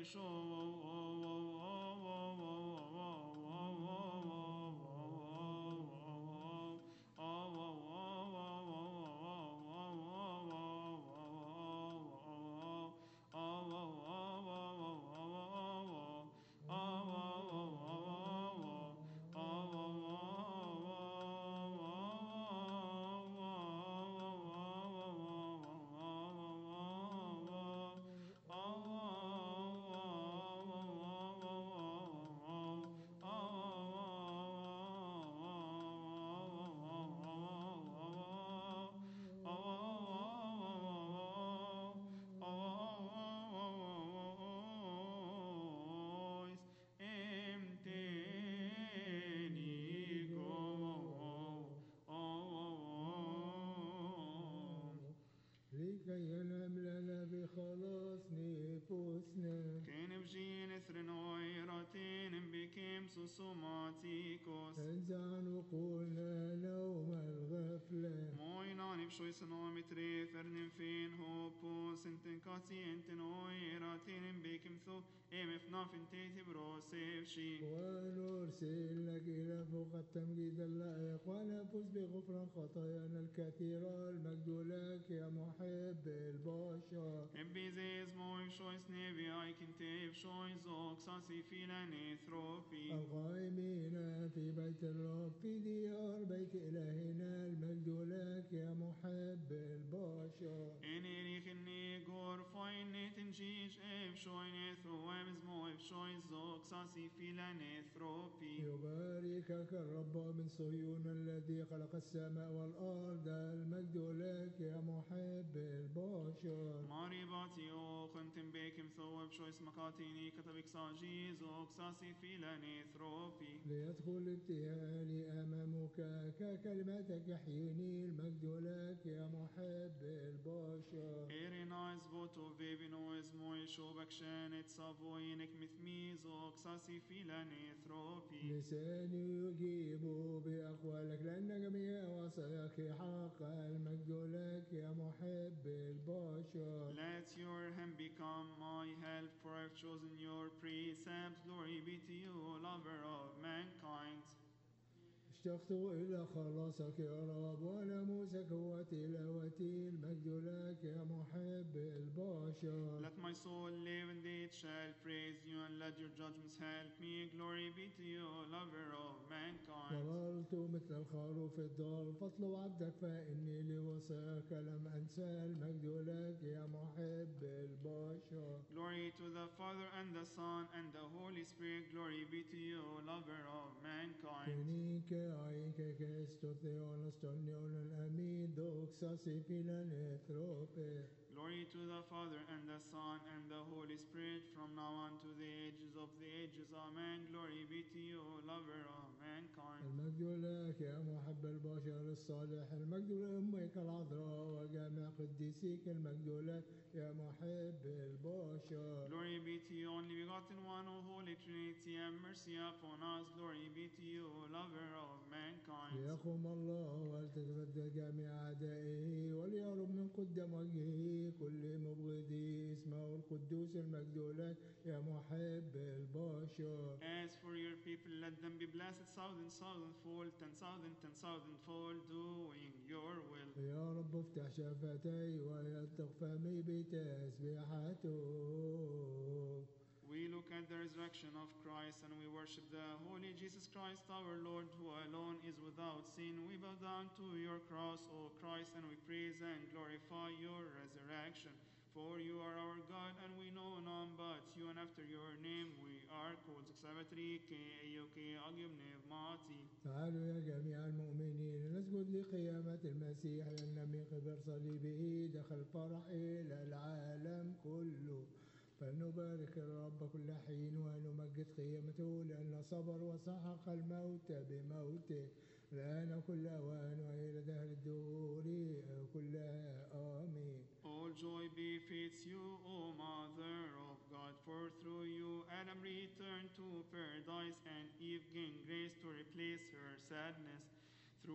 لكي ينام لنا بخلاص نفوسنا. انزع عقولنا نوم الغفلة. ونرسل لك إلى فوق التمجيد اللائق ونفوز بغفران خطايانا الكثيرة. المجد لك يا محب البشر. القائمين في بيت الرب في ديار بيت إلهنا. المجد لك يا محب البشر. يباركك الرب من صهيون الذي خلق السماء والأرض. المجد لك يا محب البشر. ليدخل ابتهالي أمامك ككلمتك يحييني. المجد لك يا محب البشر. لساني يجيب بأقوالك لأن جميع وصاياك حق. المجد لك يا محب البشر. Let your hand become my help, for I've chosen your precepts. Glory be to you, lover of mankind. اشتقت إلى خلاصك يا رب وناموسك هو تلاوتي. المجد لك يا محب البشر. Let my soul live and it shall praise you, and let your judgments help me. Glory be to you, lover of mankind. ضللت مثل الخروف الضال فاطلب عبدك فإني لوصاك لم أنسى. المجد لك يا محب البشر. Glory to the Father and the Son and the Holy Spirit. Glory be to you, lover of mankind. Glory to the Father and the Son and the Holy Spirit, from now on to the ages of the ages. Amen. Glory be to you, lover of mankind. المجد لك يا محب البشر الصالح. المجد لأمك العذراء وجميع قديسيك. المجد لك يا محب البشر. Glory be to you, only begotten one, O Holy Trinity, have mercy upon us. Glory be to you, lover of mankind. ليقوم الله ولتتبدل جميع أعدائه وليهرب من قدام وجهه كل مبغضي اسمه القدوس. المجد لك يا محب البشر. As for your people, let them be blessed 1,000,000-fold, 10,000 10,000-fold, doing your will. يا رب افتح شفتي ويلتق فمي بتسبيحته. We look at the resurrection of Christ and we worship the Holy Jesus Christ, our Lord, who alone is without sin. We bow down to your cross, O Christ, and we praise and glorify your resurrection. For you are our God, and we know none but you, and after your name we are called. تعالوا يا جميع المؤمنين نسجد لقيامة المسيح، لأن من قبل صليبه دخل الفرح إلى العالم كله. فلنبارك الرب كل حين ونمجد قيامته، لأن صبر وسحق الموت بموته الآن كل أوان وإلى دهر الدهور كلها آمين. All joy befits you, O Mother of God, for through you Adam returned to paradise and Eve gained grace to replace her sadness. Through you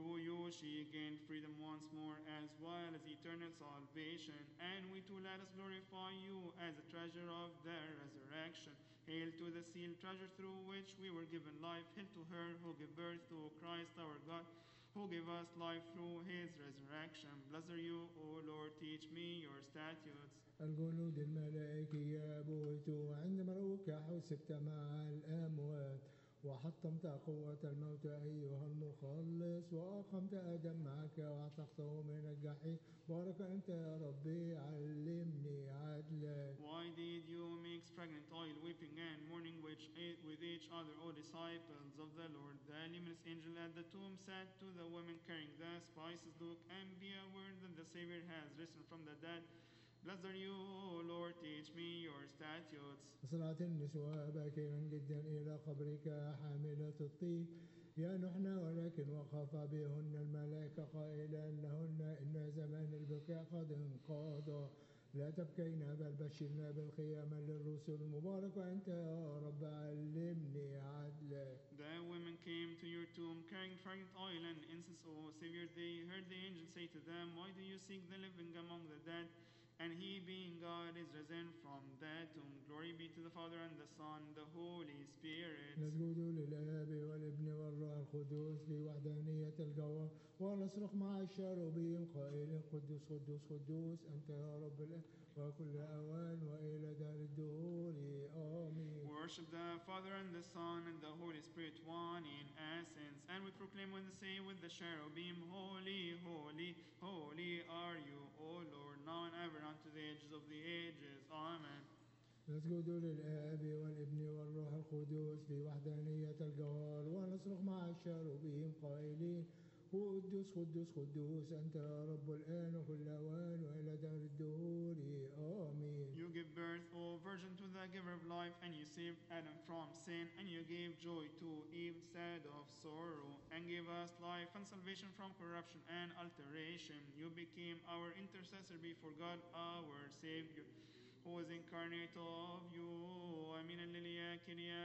she gained freedom once more, as well as eternal salvation. And we too let us glorify you as a treasure of their resurrection. Hail to the sealed treasure through which we were given life. Hail to her who gave birth to Christ our God, who gave us life through his resurrection. Blessed are you, O Lord, teach me your statutes. الجنود الملائكية بوتوا عندما رؤوك حسبت مع الأموات وحطمت قوة الموت أيها المخلص وأقمت آدم معك واعتقته من الجحيم. بارك أنت يا ربي علمني عدلك. Why did you mix pregnant oil, weeping and mourning with each other, O disciples of the Lord? The luminous angel at the tomb said to the women carrying the spices, look and be aware that the Savior has risen from the dead. Blessed are you, O Lord, teach me your statutes. صنعت النسوة باكرا جدا إلى قبرك حاملة الطيب يا نحن، ولكن وخاف بهن الملائكة قائلا لهن إن زمان البكاء قد انقضى. لا تبكينا بل بشرنا بالقيامة للرسل. مبارك أنت يا رب علمني عدلك. The women came to your tomb carrying fragrant oil and incense, O Savior. They heard the angel say to them, why do you seek the living among the dead? And he, being God, is risen from the tomb. Glory be to the Father and the Son and the Holy Spirit. نسجد للآب والابن والروح القدس في وحدانية الجوهر ونصرخ مع الشاروبيم قائلين قدوس قدوس قدوس أنت يا رب الآب وكل أوان وإلى دار الدهور آمين. Worship the Father and the Son and the Holy Spirit, one in essence. And we proclaim when they say with the cherubim, holy, holy, holy are you, O Lord, now and ever unto the ages of the ages. Amen. نسجد للآب والابن والروح القدس في وحدانية الجوهر ونصرخ مع الشاروبيم قائلين قدوس قدوس قدوس أنت يا رب الآن وكل أوان وإلى دار الدهور آمين. You give birth, O Virgin, to the giver of life, and you saved Adam from sin, and you gave joy to Eve instead of sorrow, and gave us life and salvation from corruption and alteration. You became our intercessor before God, our Savior, who was incarnate of you. Amen. Alleluia. Kyrie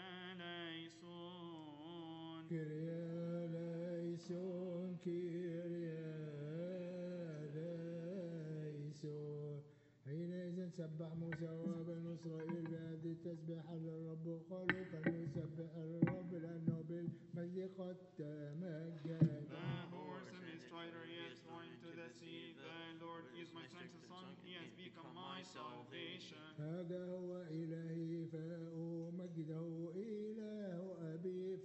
eleison. Kyrie eleison, Kyrie eleison. حينئذ سبح موسى وبنو إسرائيل بهذه التسبيحة للرب وقالوا فلنسبح الرب لأنه بالمجد قد تمجد. The horse and his rider he has thrown into the sea. The Lord is my strength and song. He has become my salvation. هذا هو إلهي فأمجده إله أبي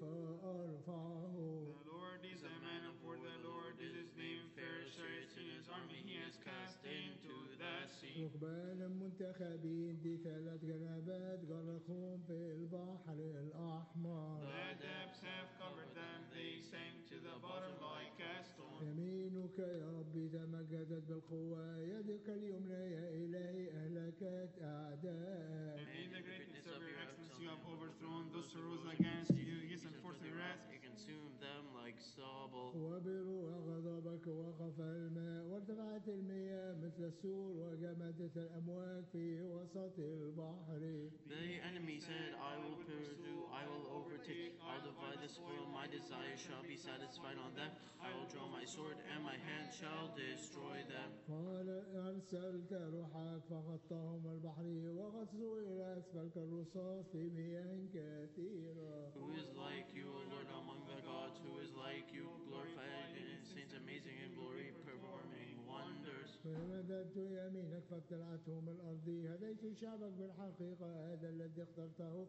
فأرفعه. The Lord is a man of war. The Lord is his name. Fair chariots in his army he has cast into the sea. ركبانا منتخبين دي 3 جنبات غرقهم في البحر الأحمر. The depths have covered them. They sank to the bottom like a stone. يمينك يا ربي تمجدت بالقوة يدك اليمنى يا إلهي أهلكت أعداءك. And in the greatness of your excellency you have overthrown those who rose against you. You sent forth your wrath. You consumed them like stubble. وبروح غضبك وقف الماء وارتفعت المياه مثل السور وجمدت الأمواج في وسط البحر. The enemy said, I will pursue, I will overtake, I'll divide the spoil, my desire shall be satisfied on them. I will draw my sword and my hand shall destroy them. قال أرسلت روحك فغطاهم البحر وغطسوا إلى أسفل كالرصاص في مياه كثيرة. Who is like you, O Lord, among the gods? Who is like you, glorified in saints, amazing in glory, performing wonders? فمددت يمينك فابتلعتهم الأرض. هديت شعبك بالحقيقة هذا الذي اخترته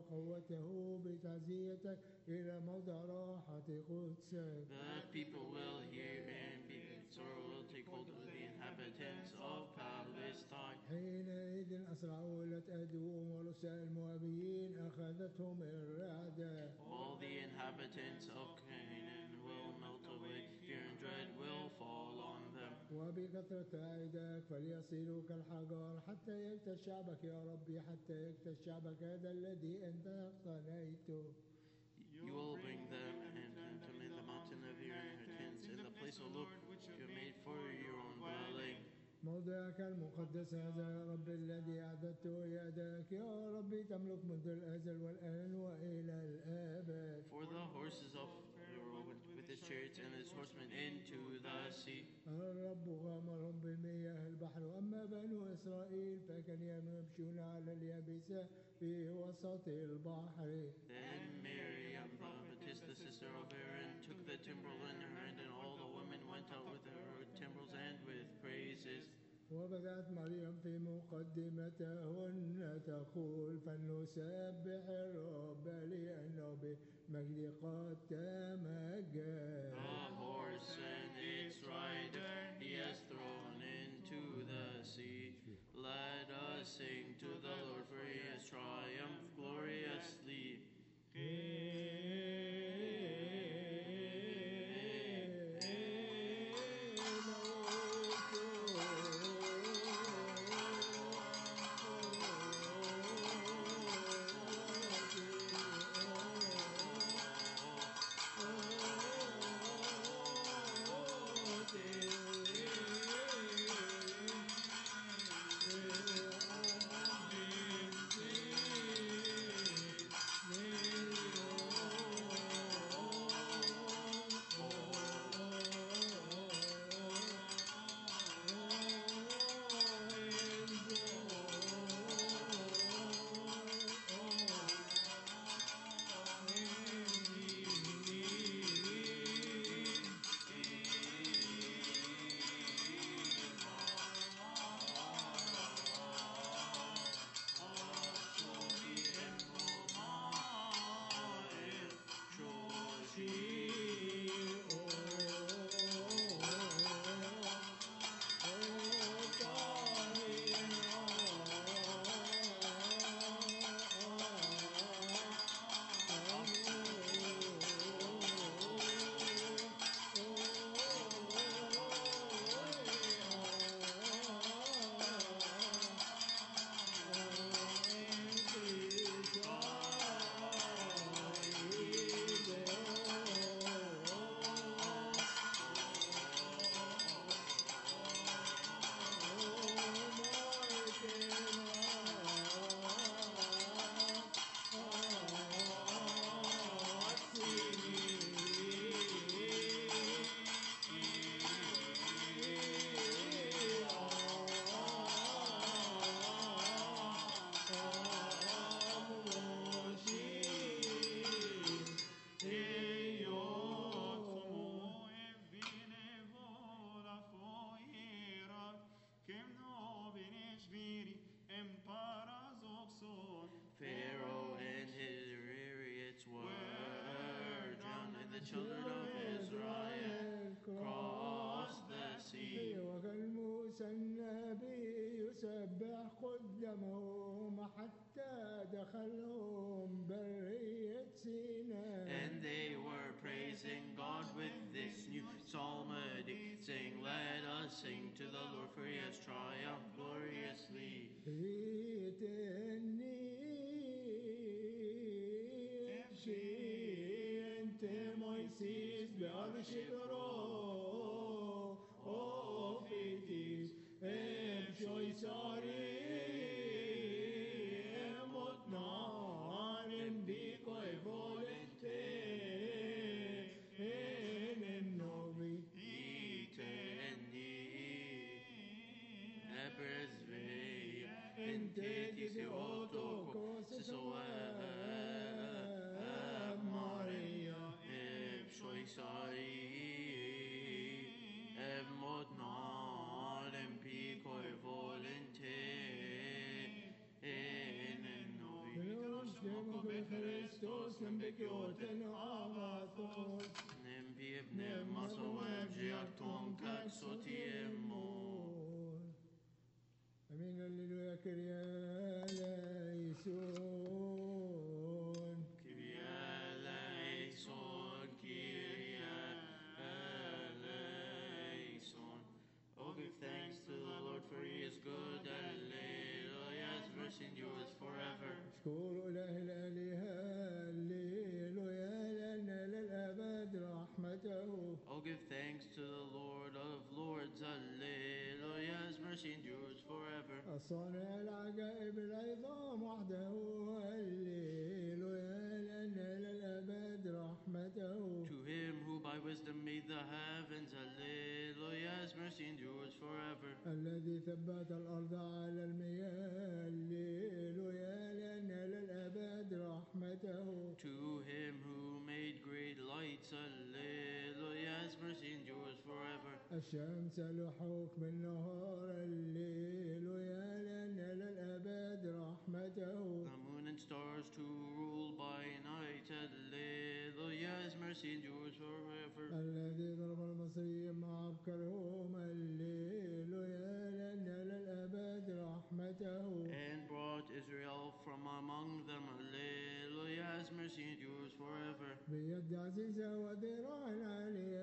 وقوته بتعزيتك إلى موضع راحة قدسك. The people will hear and be sorrow will take hold of the inhabitants of Palestine. حينئذ أسرعوا إلى أدوم ورؤساء المؤابيين أخذتهم الرعدة. All the inhabitants of Canaan will melt away, fear and dread will fall on them. وبكثرة عيدك فليصيروا كالحجر حتى يكتش شعبك يا ربي حتى يكتش شعبك هذا الذي أنت اقتنيته. You will bring them and them in the mountain of your inheritance, in the place, O Lord, you have made for your own dwelling. موضعك المقدس هذا يا رب الذي أعددته يدك يا ربي تملك منذ الأزل والآن وإلى الآبد. For the horses of Pharaoh went with his chariots and his horsemen into غامرهم بالمياه البحر. أما بنو إسرائيل فكانوا يمشون على اليابسة في وسط البحر. Then Miriam, prophetess, the sister of Aaron, took the timbrel in her hand, and all the women went out with her timbrels and with praises. وبدأت مريم في مقدمتهن تقول فلنسبح الرب لأنه بمجد قد تمجد. The horse and its rider he has thrown into the sea. Let us sing to the Lord, for he has triumphed gloriously. Pharaoh and his chariots were drowned, and the children of Israel crossed the sea. وكان موسى النبي يسبح قدامهم حتى دخلهم برية سيناء. And they were praising God with this new psalmody, saying, Let us sing to the Lord, for he has triumphed gloriously. Amin, alleluia, Kyrie eleison. Kyrie eleison, Kyrie eleison. Oh, give thanks to the Lord, for he is good. Alleluia, his mercy endures forever. اشكروا إله الآلهة هللويا لأن للأبد رحمته. Oh, give thanks to the Lord of Lords. Alleluia, his mercy endures forever. الصانع العجائب العظام وحده هللويا لأن للأبد رحمته. To him who by wisdom made the heavens, Alleluia, his mercy mercy endures forever. الذي ثبت الأرض على المياه هللويا لأن للأبد رحمته. To him who made great lights, Alleluia, his mercy endures forever. الشمس لحكم النهار هللويا لأن للأبد رحمته. The moon and stars to rule by night, Alleluia, his mercy endures forever. الذي ضرب المصريين مع أبكرهم هللويا لأن للأبد رحمته. And brought Israel from among them, Alleluia, his mercy endures forever. بيد عزيزة وذراع عالية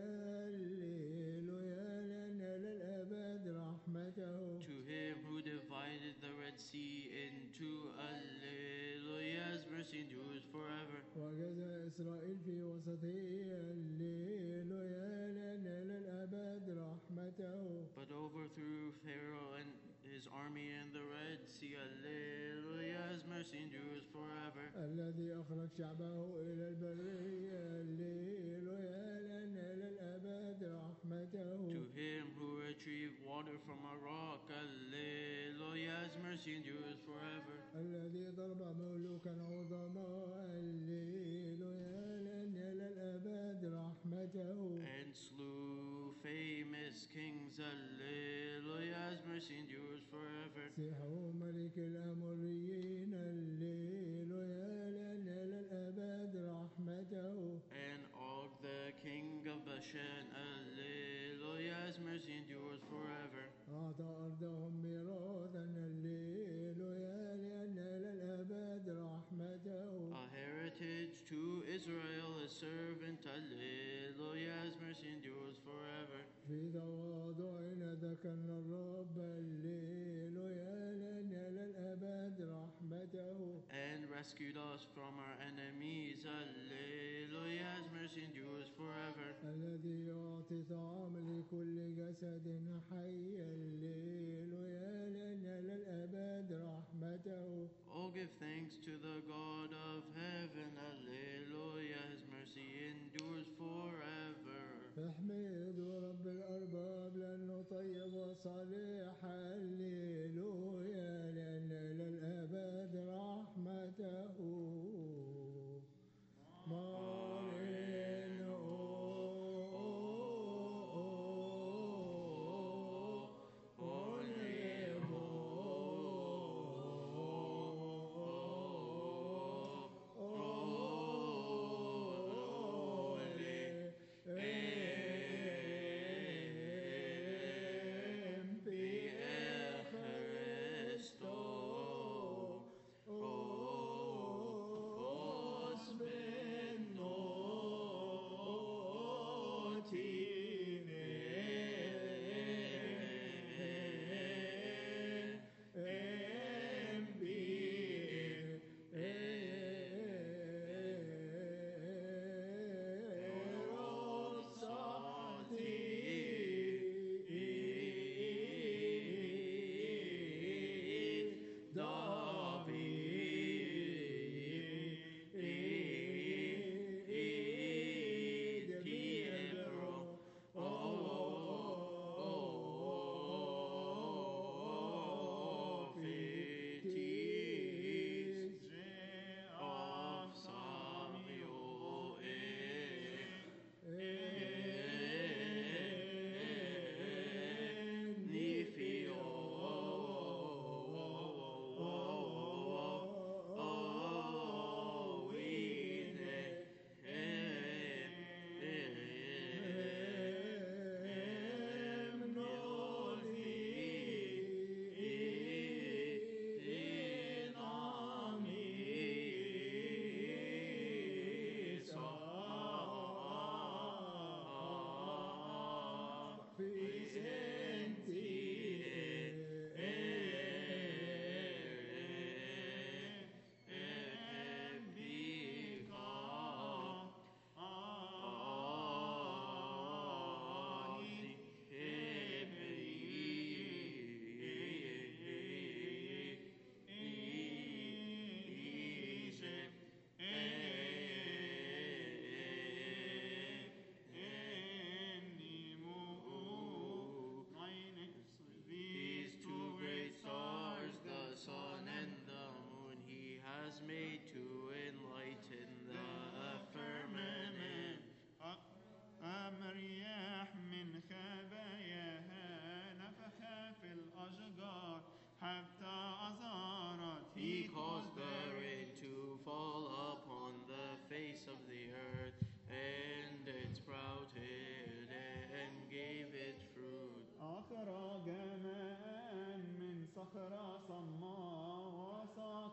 هللويا لأن للأبد رحمته. To him who divided the Red Sea into, Alleluia, his mercy endures forever. وجزى إسرائيل في وسطه هللويا لأن للأبد رحمته. But overthrew Pharaoh and his army in the Red Sea, Alleluia, his mercy endures forever. الذي أخرج شعبه إلى البرية هللويا لأن للأبد رحمته. To him who retrieved water from a rock, Alleluia, his mercy endures forever. الذي ضرب ملوكا عظما هللويا لأن للأبد رحمته. And slew famous kings, Alleluia, his mercy endures forever. سيحوا ملك الأموريين هللويا لأن للأبد رحمته. And Og the king of Bashan, Alleluia, his mercy endures forever. أعطى أرضهم ميراثا هللويا لأن للأبد رحمته. A heritage to Israel, his servant, Alleluia, his mercy endures forever. في تواضعنا ذكرنا الرب هللويا لأن للأبد رحمته. And rescued us from our enemies, Alleluia, his mercy endures forever. الذي يعطي طعام لكل جسد حي هللويا لأن للأبد رحمته. Oh, give thanks to the God of heaven, Alleluia, his mercy endures forever. احمدوا رب الأرباب لأنه طيب وصالح هللويا لأن للأبد رحمته.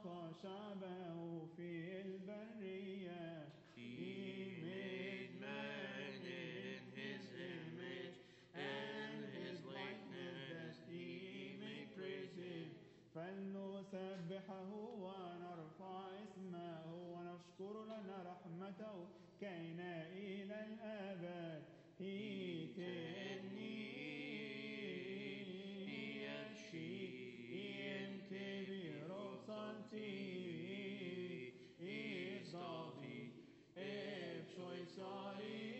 أعطى شعبه في البرية. He made man in his image and his likeness, that he may praise him. فلنسبحه ونرفع اسمه ونشكر لنا رحمته كينا إلى الأبد. هيتني يفشي انتبه صلتي إصدافي إبشوي ساري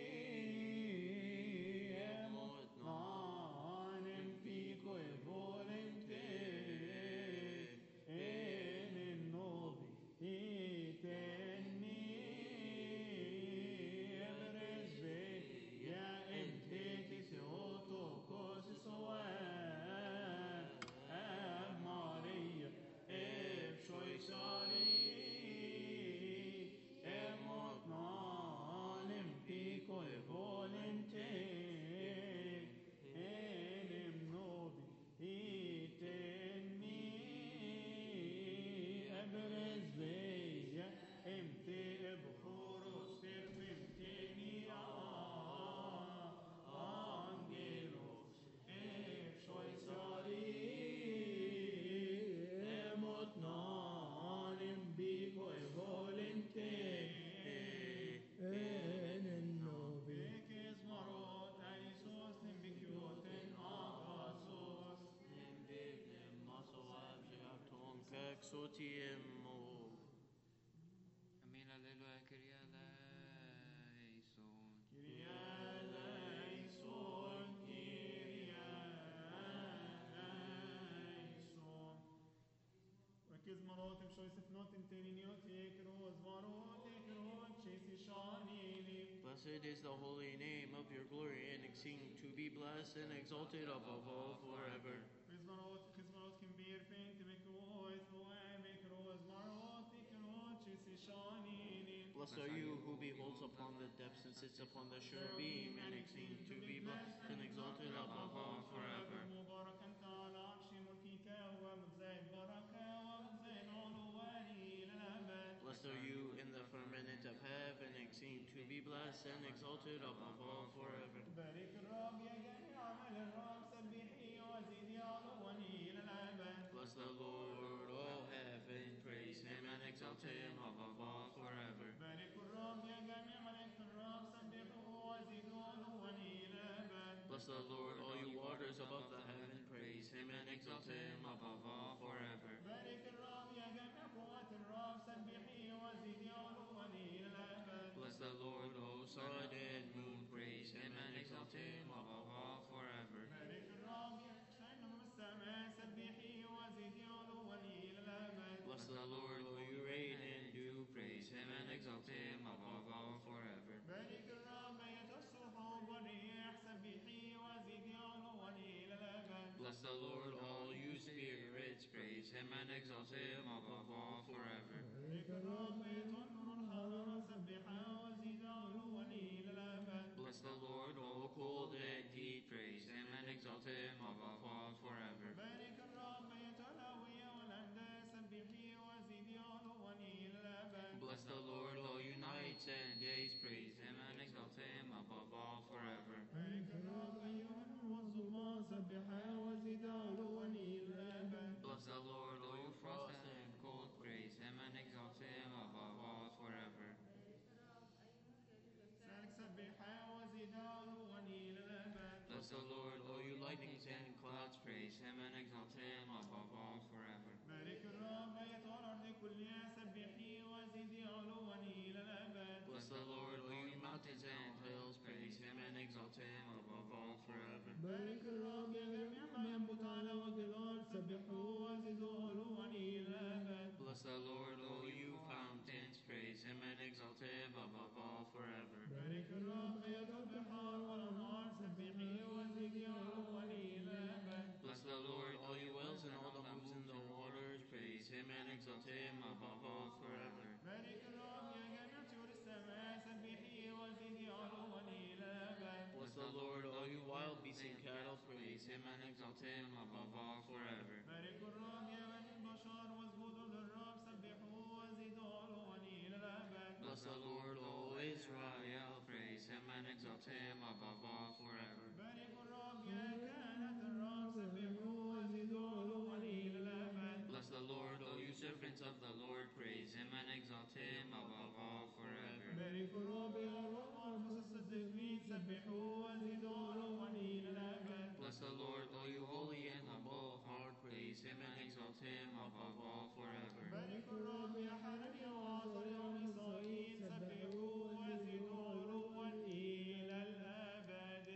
نانم فيكو فولنتي إن النوبي هيتني أبرز بي يا انتي سيوتو كوس سوان ماريا إبشوي ساري إموت نانم فيكو فولنتي إنم نوبي هيتني أبرز بيا امتي بخورس ترممتني أنجيلوس إبشوي ساري إموت نانم بيكو فولنتي إن النوبي Bekes marot aisos nembikioten agasos. Nembivnem masoab sheapton kaksotiemo. Amin alleluia Kyrie eleison. Kyrie eleison, Kyrie eleison. Bekes marot emshoisef notin teniniot yekros marot yekrot chesi shanini. Blessed is the holy name of your glory, and exceeding to be blessed and exalted above all forever. Khizmarot kimbir fint mikrois loem mikros marot yekrot chesi shanini. Blessed are you who beholds upon the depths and sits upon the sure beam, and exceeding to be blessed and exalted above all forever. مبارك أنت على عرش ملكك ومجزي البركة ومجزي العلو إلى الأبد. Blessed are you in the firmament of heaven, exceeding to be blessed and exalted above all forever. بارك الرب يا جميع عمل الرب سبحي وزدي علوا إلى الأبد. Bless the Lord, O heaven, praise him and exalt him above all forever. بارك الرب يا جميع ملائكة الرب سبحوا وزدوا علوا إلى الأبد. Bless the Lord, all you waters above the heaven, praise him and exalt him above all forever. بارك الرب يا جميع قوات الرب سبحي وزدي علوا إلى الأبد. Bless the Lord, O sun and moon, praise him and exalt him above all forever. بارك الرب يا شيخ السماء سبحي وزدي علوا إلى الأبد. Bless the Lord, O you reign and do, praise him and exalt him above all forever. بارك الرب أيتها السحب والريح سبحي وزدي علوا إلى الأبد. Bless the Lord, all you spirits, praise him and exalt him above all forever. بارك الرب أيتها النور الحرارة سبحا وزدي علوا إلى الأبد. Bless the Lord, all cold and heat, praise him and exalt him above all forever. بارك الرب أيتها الهوية والأنداء سبحي وزدي علوا إلى الأبد. Bless the Lord, all you nights and days, praise him and exalt him above all forever. بارك الرب أيها النور والظلمات سبحا وزدي علوا إلى الأبد. Bless the Lord, all you frost and cold, praise him and exalt him above all forever. سالك سبحا وزدي علوا إلى الأبد. Bless the Lord, all you lightnings and clouds, praise him and exalt him above all forever. بارك الرب أيتها الأرض كلها سبحي وزدي علوا إلى الأبد. Bless the Lord, all you mountains and hills, praise him and exalt him above all forever. بارك الرب يا جميع ما ينبت على وجه الأرض سبحوا وزدوا علوا إلى الأبد. Bless the Lord, all you fountains, praise him and exalt him above all forever. بارك الرب أيتها البحار والأنهار سبحي وزدي علوا إلى الأبد. Bless the Lord, all you wells and all that moves in the waters, praise him and exalt him above all forever. بارك الرب يا جميع طيور السماء سبحي وزدي علوا إلى الأبد. Bless the Lord, all you wild beasts and cattle, praise him and exalt him above all forever. بارك الرب يا بني البشر واسجدوا للرب the Lord, O Israel. Praise him and exalt him above all forever. باركوا الرب يا كهنة الرب سبحوه وزدوه إلى الأبد. Bless the Lord, O you servants of the Lord. Praise him and exalt him above all forever. باركوا الرب يا روح وأنفس الصديقين سبحوه وزدوه إلى الأبد. Bless the Lord, O you holy and humble of heart. Praise him and exalt him above all forever. باركوا الرب يا حنانيا وعصريا ومصائين سبحوه وزدوه إلى الأبد.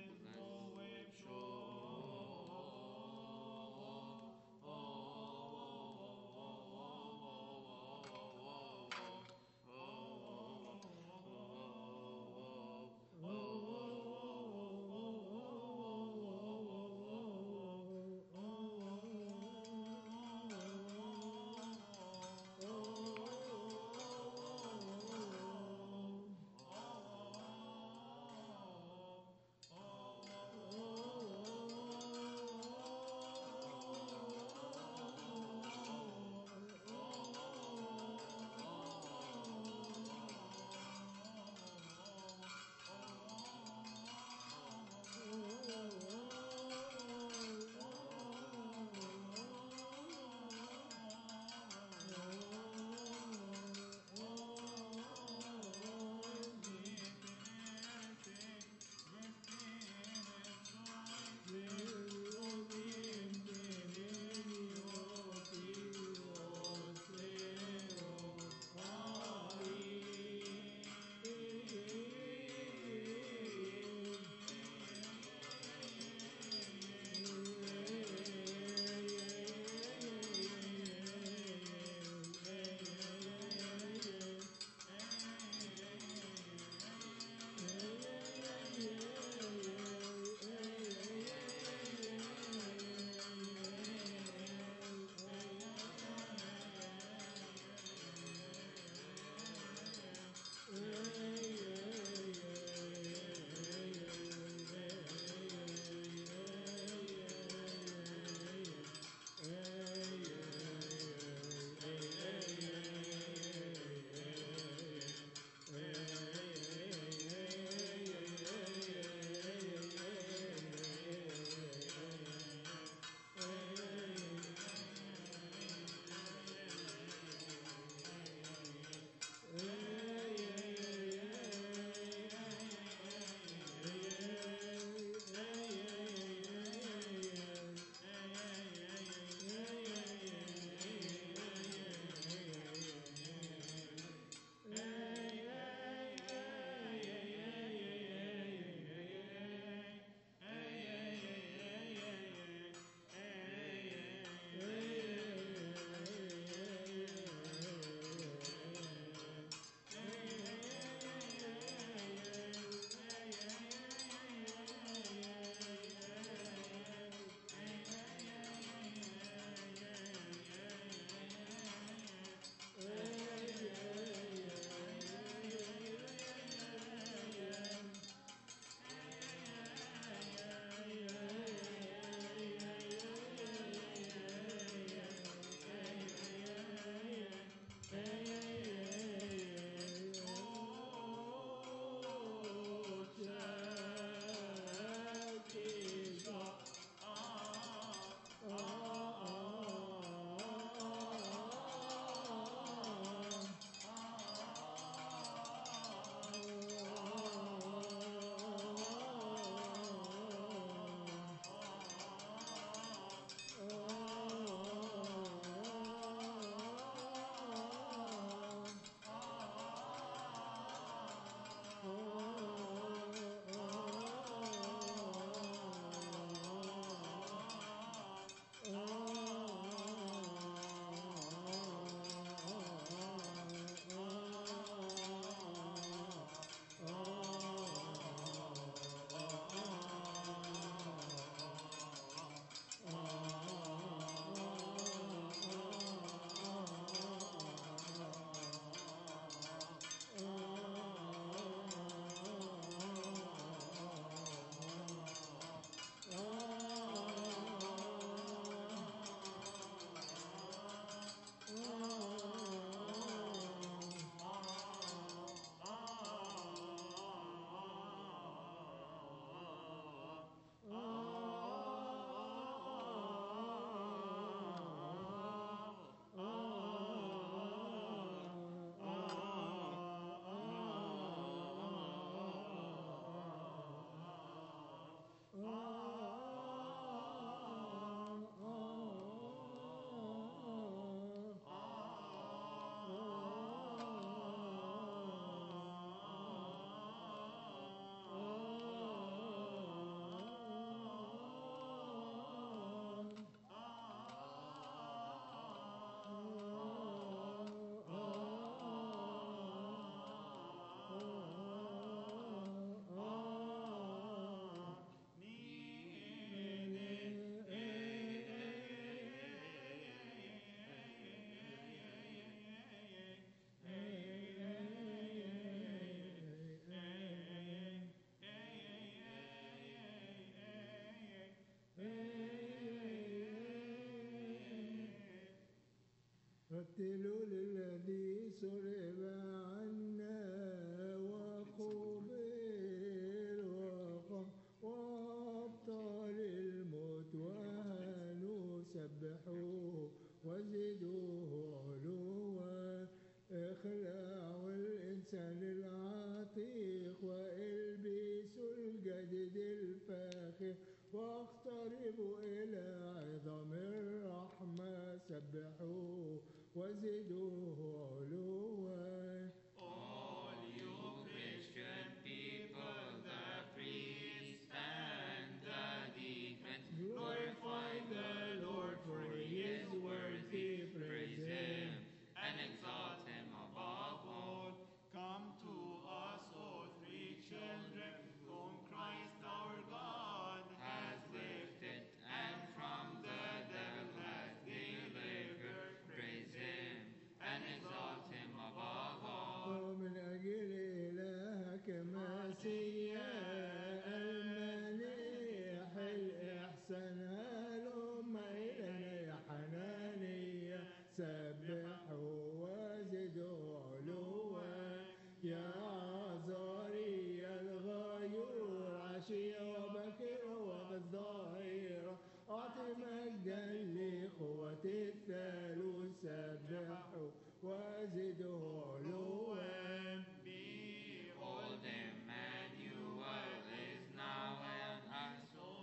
التلول الذي صلب عنا وقبل وقام وابطال الموت وهانوا سبحوه وزدوه علوا اخلعوا الإنسان العتيق والبسوا الجديد الفاخر واقتربوا إلى عظام الرحمة سبحوه وزدوه علوا. All you Christian people, the priests and the deacons, glorify the Lord, for he is worthy. Praise him and exalt him above all. Come to us, O three children, whom Christ our God Has lifted and from the devil has delivered. Praise him and exalt him above all. ومن أجل إلهك مسيا المليح الإحسان هلم إلينا يا حنانية سبحوا وزدوا علوا يا عذاري الغيور عشية وبكر والظاهرة أعطي مجدا لقوة الثالوث سبحوا وزدوا علوا. Behold, Emmanuel is now and us.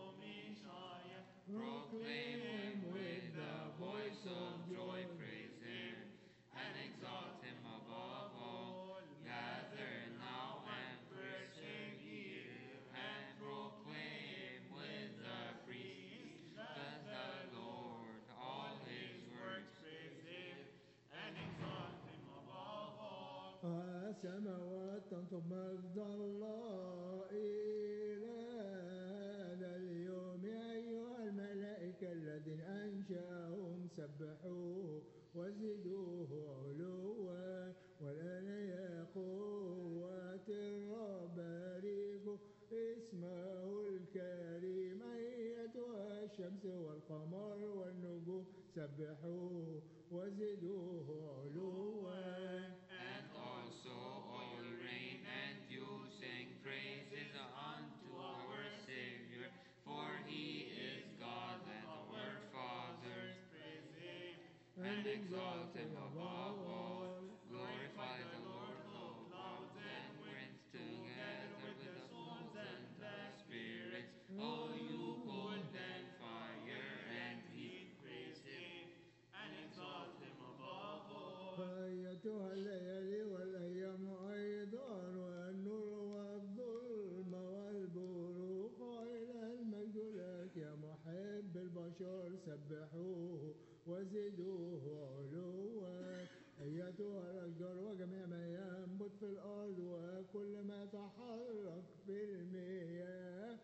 Proclaim him with the voice of joy. Praise him and exalt him above all. Gather now and persevere and proclaim with the priests. Bless the Lord, all his works. praise him and exalt him above all. السماوات تنطق مجد الله إلى هذا اليوم يا أيها الملائكة الذين أنشأهم سبحوه وزدوه علوا والآن يا قوة الرب باركوا اسمه الكريم أيتها الشمس والقمر والنجوم سبحوه وزدوه علوا. And also all reign and you sing praises unto our Savior, for he is God and our fathers. Praise him And exalt him above all. Glorify the Lord, O clouds and winds, together with the souls and the spirits. O you cold and fire and heat, praise him and exalt him above all. أيتها الليالي والأيام أيضا والنور والظلم والبروق وإلى المجد لك يا محب البشر سبحوه وزدوه علوا. أيتها الأشجار وجميع ما ينبت في الأرض وكل ما تحرك في المياه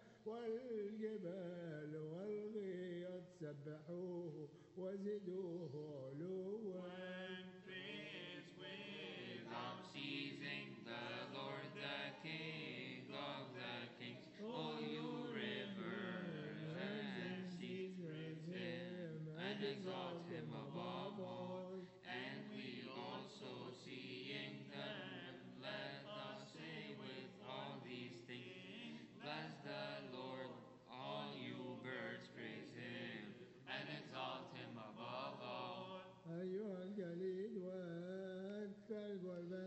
والجبال والغيط سبحوه وزدوه علوا. praise without ceasing the Lord, the King of the kings. O you rivers and seas, praise him and exalt him above all. And we also seeing them, let us say with all these things, bless the Lord, all you birds, praise him and exalt him above all. أيها الجليد والثلج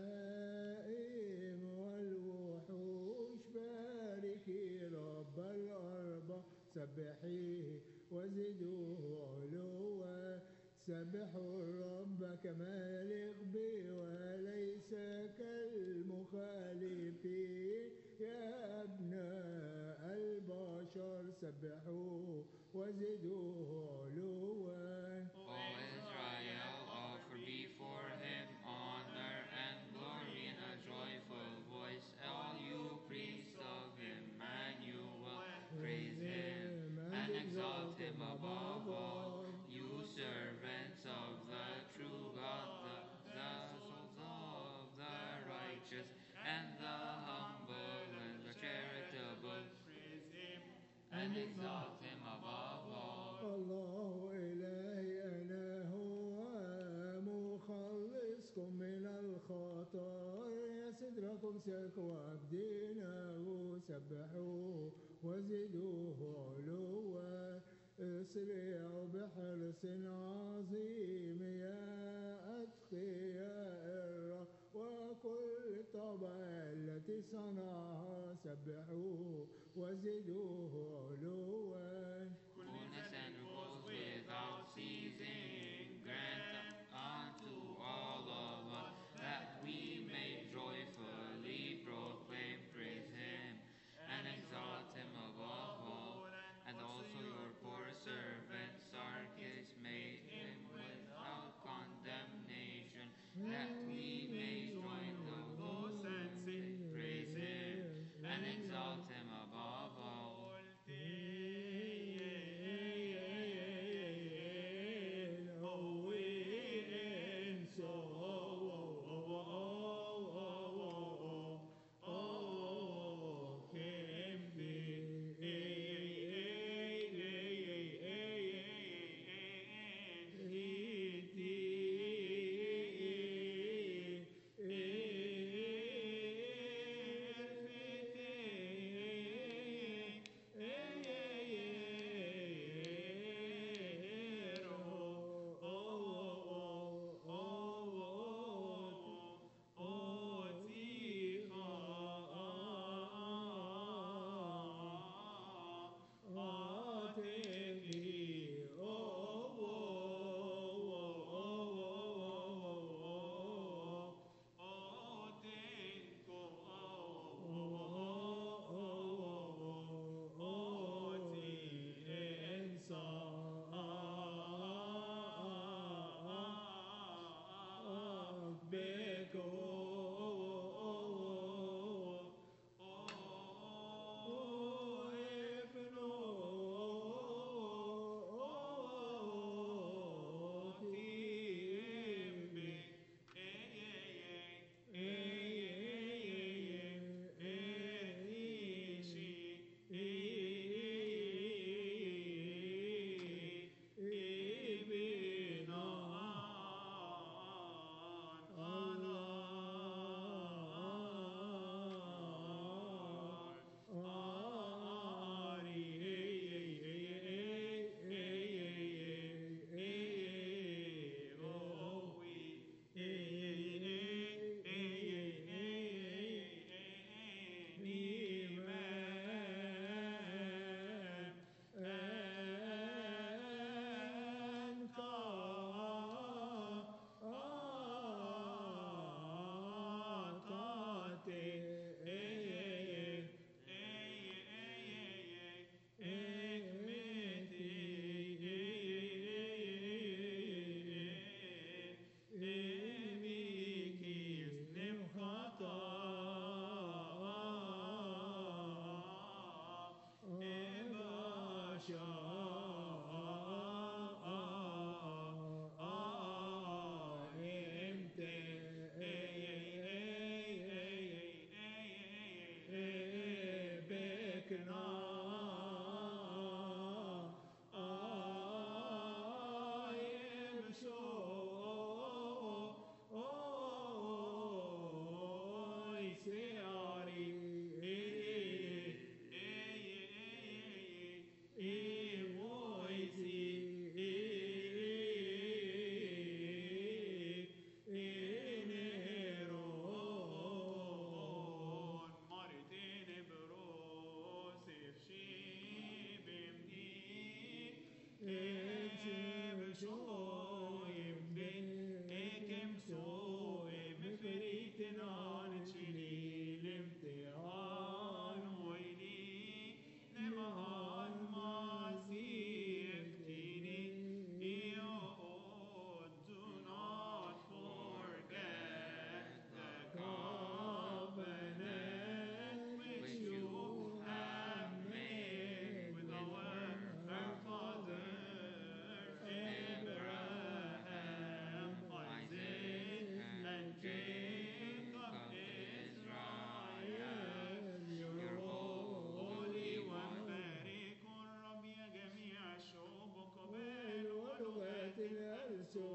والبهائم والوحوش باركي رب الأرباب سبحيه وزدوه علوا. سبحوا الرب كما يليق به وليس كالمخالفين يا أبناء البشر سبحوه وزدوه علوا. O Israel, offer before him honor and glory in a joyful voice. All you priests of Emmanuel, praise him and exalt him above all. You servants of the true God, the souls of the righteous and the humble and the charitable, Praise him and exalt him above all. الله قدوسك وابديناه سبحوه وزدوه علوا اسرعوا بحرص عظيم يا أتقياء الرب وكل طبع التي صنعها سبحوه وزدوه علوا. Fullness and repose without ceasing, grant unto all of us, that we may joyfully proclaim, praise Him, and exalt Him above all. And also your poor servant Sarkis made him without condemnation, that we may join the host and sing, praise Him, and exalt Him above all.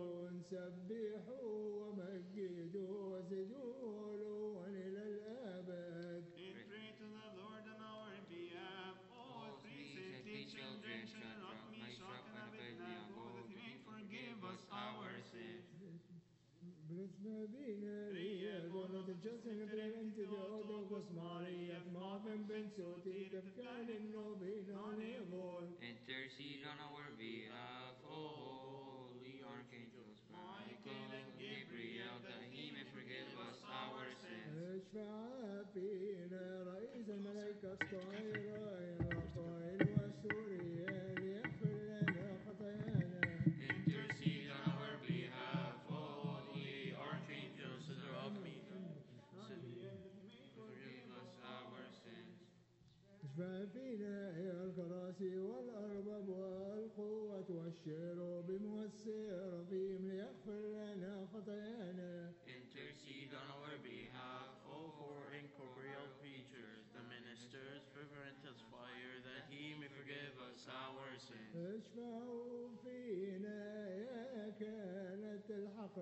سبحوا ومجدوا وزدوا علوا إلى الآب مثل بينا لي قولة الجسم برنت ديودوغوس ماريا مافن بن سوتي دفكان النوبينا نيغول Intercede on our behalf, O holy archangels, Michael and Gabriel, that he may forgive us our sins. اشفع فينا رئيس الملائكة الطاهرة رافائيل وسوريا ليغفر لنا خطايانا. Intercede on our behalf, O holy archangels, of me. Forgive us our sins. اشفع فينا يا الكراسي والأرباب والقوة والشيروبيم والسيرافيم ليغفر لنا خطايانا. Intercede on our behalf, O four incorporeal creatures, the ministers fervent as fire, that he may forgive us our sins. اشفعوا فينا يا كالة الحق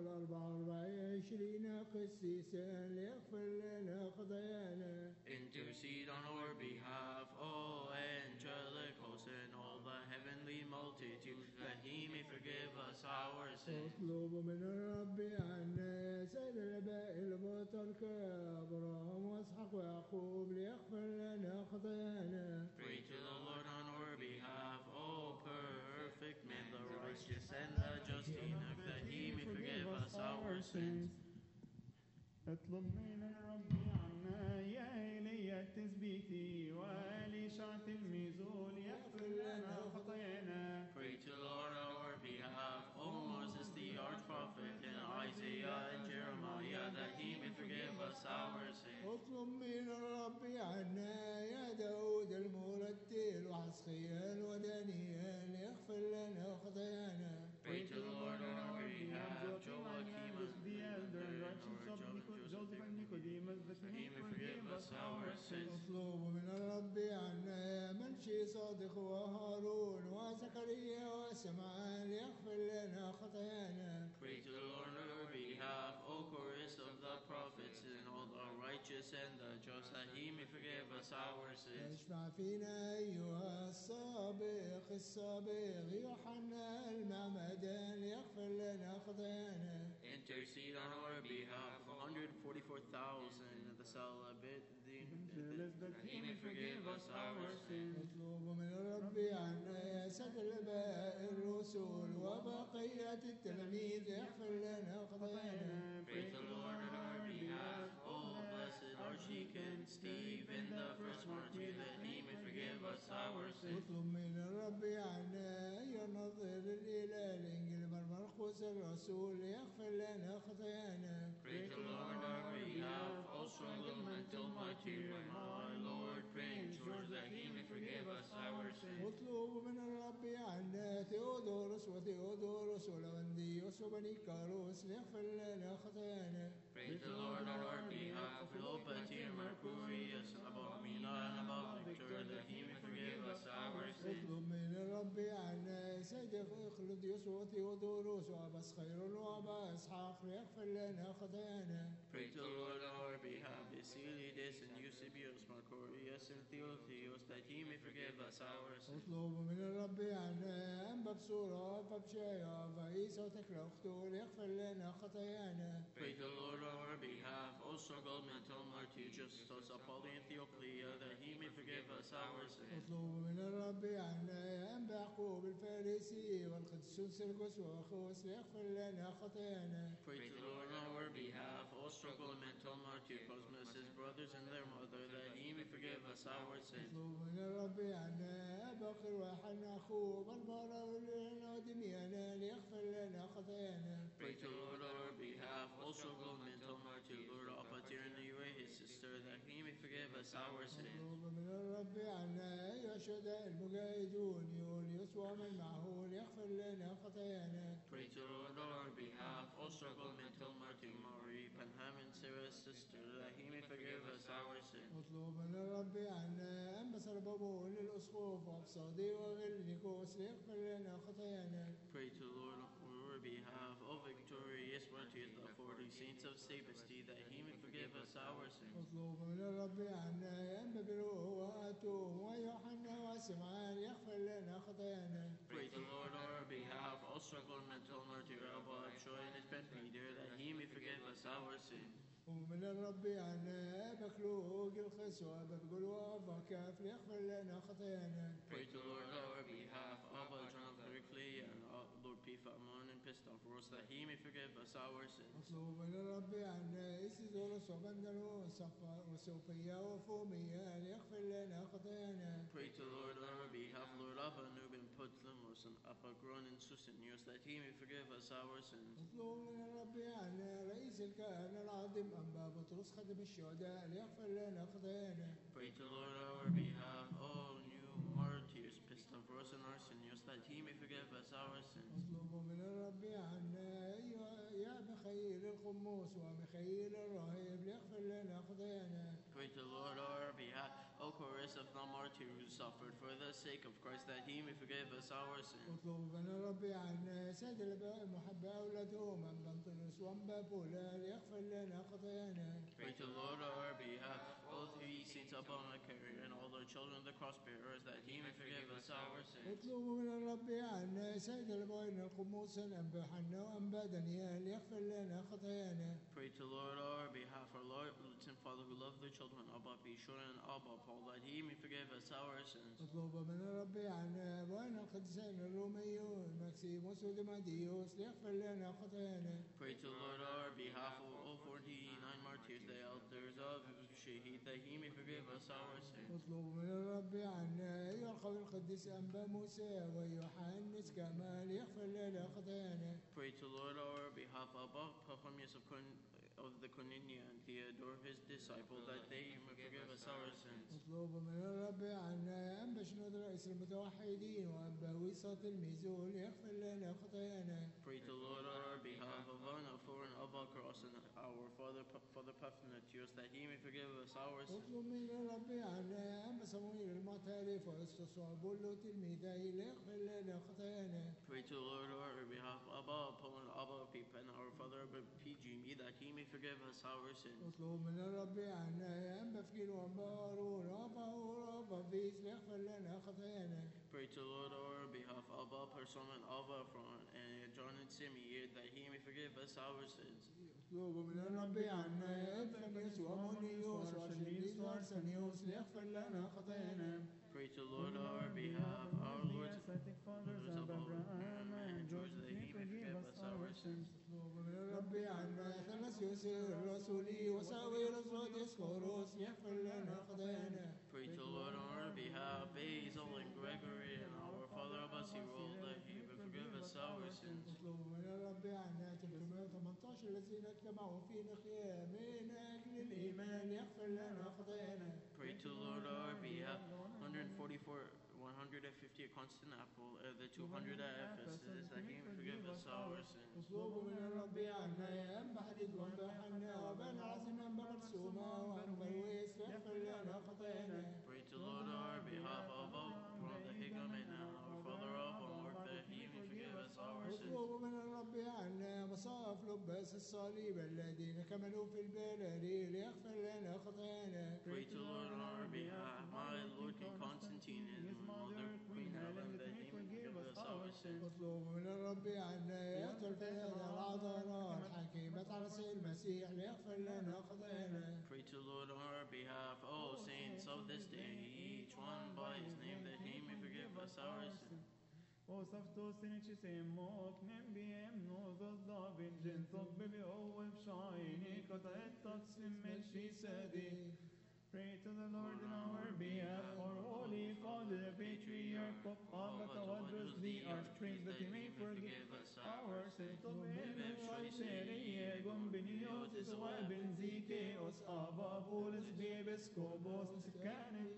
24 قسيسا ليغفر لنا خطايانا. Intercede on our behalf, O angelic host, and all the heavenly multitude, that he may forgive us our sins. اطلب من الرب عنا يا سيد الآباء البطل كأبراهام واسحاق ويعقوب ليغفر لنا خطايانا. Pray to the Lord on our behalf, O perfect man, the righteous and the just Enoch, that he may forgive us our sins. اطلب من الرب عنا يا إيليا التثبيتي وإليشع تلميذه ليغفر لنا خطايانا. Pray to the Lord on our behalf, O Moses the archprophet, and Isaiah and Jeremiah, that he may forgive us our sins. اطلب من الرب عنا يا داود المرتل وحسقيال ودانيال ليغفر لنا خطايانا. Pray to the Lord on our behalf, Joachim the elder, righteous of Joseph and Nicodemus, that that he may forgive us our sins. اطلب من الرب عنا يا منشي صادق وهارون وزكريا وسمعان ليغفر لنا خطايانا. Pray to the Lord on our behalf, O chorus of the prophets, and all the righteous and the just, that he may forgive us our sins. اشفع فينا أيها السابق يوحنا المعمدان ليغفر لنا خطايانا. Intercede on our behalf, 144,000 of the celibate, that he may forgive us our sins. اطلب من الرب عنا يا سيد الآباء الرسل وبقية التلاميذ يغفر لنا خطايانا. Pray to the Lord on our behalf, O blessed Archdeacon Stephen, the first martyr, that he may forgive us our sins. اطلب من الرب عنا أيها النظير الإله الإنجيل مرقس الرسول يغفر لنا خطايانا. Pray to the Lord on our behalf, O strong mental martyr, my Lord, praying George, that he may forgive us our sins. اطلب من الرب عنا ثيودوروس وثيودوروس ولونديوس وبنيكاروس ليغفر لنا خطايانا. Pray to the Lord on our behalf, Lopatir, Mercurius, above Mina, and above Victor, that he may forgive us our sins. اطلب من الرب عنا سيد إخلوديوس وثيودوروس وأباس خيرون وأبا إسحاق ليغفر لنا خطايانا. Pray to the Lord on our behalf, Basilides and Eusebius, Mercurius and Theophilus, that he may forgive us our sins. اطلب من الرب عنا أنبا بصورة فبشايا فعيسى وتكلا أخته ليغفر لنا خطايانا. Pray to the Lord on our behalf, O struggle mental martyr, Justus, Apollyon, Theoclia, that he may forgive us our sins. اطلب من الرب عنا أنبا يعقوب الفارسي والقديسون سيرجوس وأخوس ليغفر لنا خطايانا. Pray to the Lord on our behalf, O struggle mental martyr, Cosmas, his brothers and their mother, that he may forgive us our sins. اطلب من الرب عنا بقر وحنا أخوه بالبارة ودميانا ليغفر لنا خطايانا. Pray to the Lord on our behalf, O struggle mental martyr, Lord Apatir and Leroy, his sister, that he may forgive us our sins. اطلب من الرب عنا أيها الشهداء المجاهدون يوليوس ومن معه ليغفر لنا خطايانا. Pray to the Lord on our behalf, O struggle mental martyr, Marie, Panham and Sarah's sister, that he may forgive us our sins. اطلب من الرب عنا أنبا سربابون الأسقف وأبصادي وغلنيكوس ليغفر لنا خطايانا. Pray to the Lord on our behalf, O victorious martyrs, the 40 saints of Sabesty, that he may forgive us our sins. اطلب من الرب عنا أنبا بروه وأتوم ويوحنا وسمعان يغفر لنا خطايانا. Pray to the Lord on our behalf, O struggle mental martyr, Abba, Troy, and his friend Peter, that he may forgive us our sins. ومن الرب عنا مخلوق الخسوة بقول وفاك ليغفر لنا خطايانا. Pray to Lord on our behalf, Abba, John Clerically, and Lord P. Famon and Piston that he may forgive us our sins. اطلب من الرب عنا إسزورس وبندر وسوفيا وفوميا ليغفر لنا خطايانا. Pray to Lord on our behalf, Lord Abba, Nubin, Putlamos, and Abba, Gron, and Susinius, that he may forgive us our sins. اطلب من الرب عنا رئيس الكهنة العظيم أنبا بطرس خادم الشهداء ليغفر لنا خطايانا. Pray to Lord on our behalf, all new martyrs, Piston and Arsenius, that he may forgive us our sins. اطلب من الرب عنا يا مخيل القموس ومخيل الرهيب ليغفر لنا خطايانا. Pray to Lord on our behalf, O chorus of the martyr who suffered for the sake of Christ, that he may forgive us our sins. اطلب من الرب عنا سيد الاباء المحبة أولادهم أنبا بطرس وأنبا بولا ليغفر لنا خطايانا. Pray to Lord on our behalf, all three saints above Macarius, and all the children of the cross bearers, that he may forgive us our sins. اطلب من الرب عنا سيد الابوين القموس أنبا حنا وأنبا دانيال ليغفر لنا خطايانا. Pray to Lord on our behalf, our Lord and Father who love the children, Abba Pishur and Abba Paul, that he may forgive us our sins. اطلب من الرب عنا أبوين القديسين الروميون ماكسيموس وديماديوس ليغفر لنا خطايانا. Pray to Lord on our behalf, all 49 martyrs, the elders of Shahid, that he may forgive us our sins. اطلب من الرب عنا أيها القوي القديس أنبا موسى ويوحنس كمال ليغفر لنا خطايانا. Pray to Lord on our behalf, above Pachomius of the Coninia and Theodore, his disciple, that they may forgive us our sins. اطلب من الرب عنا أنبا شنود رئيس المتوحدين وأنبا ويصة الميزون ليغفر لنا خطايانا. Pray to Lord on our behalf, of Anna, and Abba Cross, and our Father Paphnatius, that he may forgive us our sins. اطلب من الرب عنا أنبا صمويل المعترف وأسطس وأبولو تلميذي ليغفر لنا خطايانا. Pray to Lord on our behalf, Abba Paul and Abba Pip, and our Father PGM, that he may forgive us our sins. اطلب من الرب عنا أنبا فكين وأنبا هارون وأبا وأبا فيس ليغفر لنا خطايانا. Pray to Lord on our behalf, Abba Person and Abba Fron, and John and Simeon, that he may forgive us our sins. اطلب من الرب عنا إبراهيم ومونيوس وأرشليس وأرسنيوس ليغفر لنا خطايانا. Pray to Lord on our behalf, our Lord, fathers of Abraham and George, that he may forgive us our sins. اطلب من الرب عنا ثناسيوس الرسولي وساويرس وديسكوروس ليغفر لنا خطايانا. Pray to Lord on our behalf, Basil and Gregory, and our Father Abasirol, that he may forgive us our sins. اطلب من الرب عنا 318 الذين اجتمعوا في نخيا من أجل الإيمان يغفر لنا خطايانا. Pray to Lord on our behalf, 150 at Constantinople, the 200 at Ephesus, that he may forgive us our sins. اطلب من الرب عنا يا أنبا حديد وأنبا حنا وأبانا عظيم أنبا مرسومة وأنبا ويس يغفر لنا خطايانا. Pray to Lord on our behalf, Abba, Brother Higam, and our Father Abba, Lord, that he may forgive us our sins. اطلب من الرب عنا مصاف لباس الصليب الذين كملوا في البلد ليغفر لنا خطايانا. Pray to Lord on our behalf, my Lord King Constantine and his mother Queen Helen, that he may forgive us our sins. اطلب من الرب عنا يا الفداء العذراء الحكيمة عرس المسيح ليغفر لنا خطايانا. Pray to Lord on our behalf, all saints of this day, each one by his name, that he may forgive us our sins. وصفت سنتي سيموك نبي منوز الضابط جن صب بقوة بشعيني قطعت تقسم مشي سادي. Pray to the Lord in our behalf, for Holy Father, the Patriarch of Abba Tawadros, the Archpriest, that he may forgive us our sins. Benios, Benzikeos, Abba, Bolis, Bebes, Kobos, Sikanis,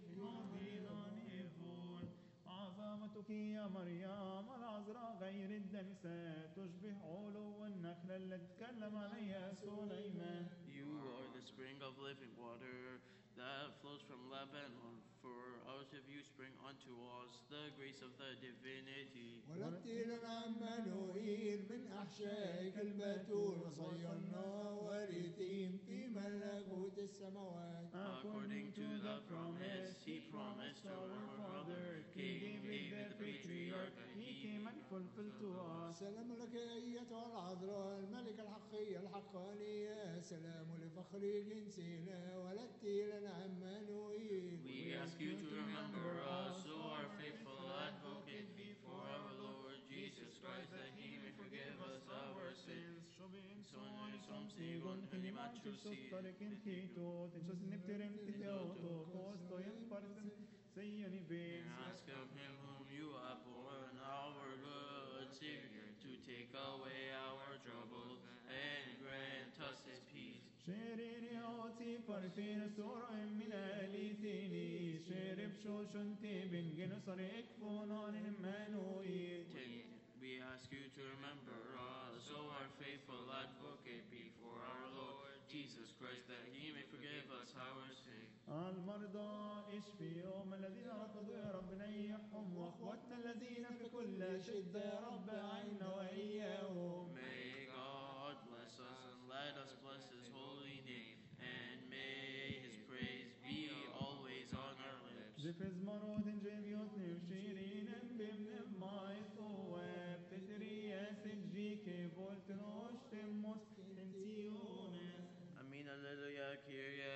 عظمتك يا مريم العذراء غير الدنساء تشبه علو النخلة التي تكلم عليها سليمان. You are the spring of living water that flows from Lebanon, for out of you spring unto us the grace of the divinity. ولدت لنا عمانوئيل من أحشائك البتول وصيرنا ورثين في ملكوت السماوات. According to the promise he promised to our father King David the patriarch, that he fulfilled to us. سلام لك أيتها العذراء الملكة الحقية الحقانية، سلام لفخر جنسنا ولدت لنا عمانوئيل. We ask you to remember us, O our faithful advocate, before our Lord Jesus Christ, that he may forgive us our sins. Som sigon kini manchi sostarikin kito, tinsos niptirin titauto, postoyen parten sejani We vez. ask of him whom you have born, our good Savior, to take away our troubles and grant us his peace. شيريني أوتي بارفين سورة من أليثيني شيرب شوشن تيبن جنصر إكفونان المانوئيل. We ask you to remember us, O our faithful advocate, before our Lord Jesus Christ, that he may forgive us our sins. المرضى اشفيهم الذين رفضوا يا رب نيحهم واخواتنا الذين في كل شدة يا رب عنا وإياهم. May God bless us and let us bless his holy name, and may his praise be always on our lips. زفز مرود جيبيوتني وشيرين بمن مايثواب تدري سجيك بولتنوش تموس تنسيونس. Amen. Alleluia. Kyrie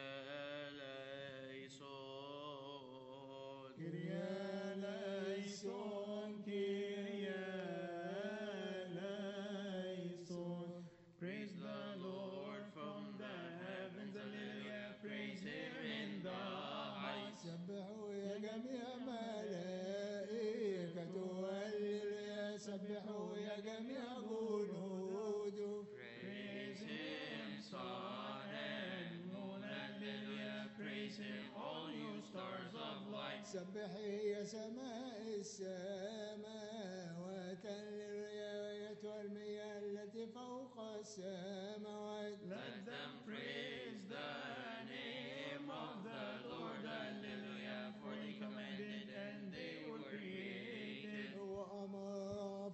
eleison. Kyrie eleison, Kyrie eleison. Praise the Lord from the heavens, Alleluia. Praise him in the heights. سبحوا يا جميع ملائكته هللويا، سبحوا يا جميع جنوده. Praise him, sun and moon. Alleluia. Praise him, all you stars of light. سبحي يا سماء السماوات، هللويا أيتها المياه التي فوق السماوات. Let them praise the name of the Lord. Alleluia. For they commanded and they were created. وأمر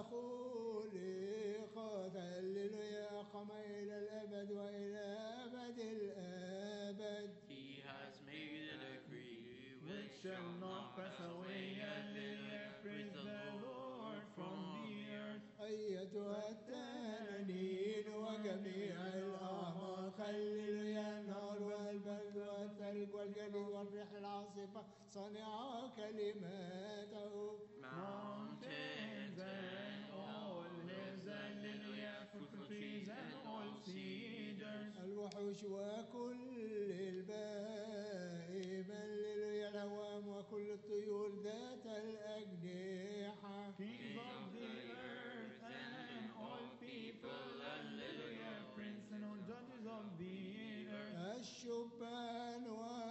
فخلقت، هللويا قام إلى الأبد وإلى أبد الآبد. He has made a decree Which shall not pass away, Alleluia. Praise the Lord from the earth. أيتها التنانين وجميع الأعماق، هللويا النار والبرد والثلج والجليد والريح العاصفة صانعة كلماته. mountains and all hills. Alleluia. Fruitful trees and all cedars. الوحوش وكل البهائم، هللويا الهوام وكل الطيور ذات الأجنحة. Kings of the earth and all people, Alleluia. Prince and all judges of the earth. الشبان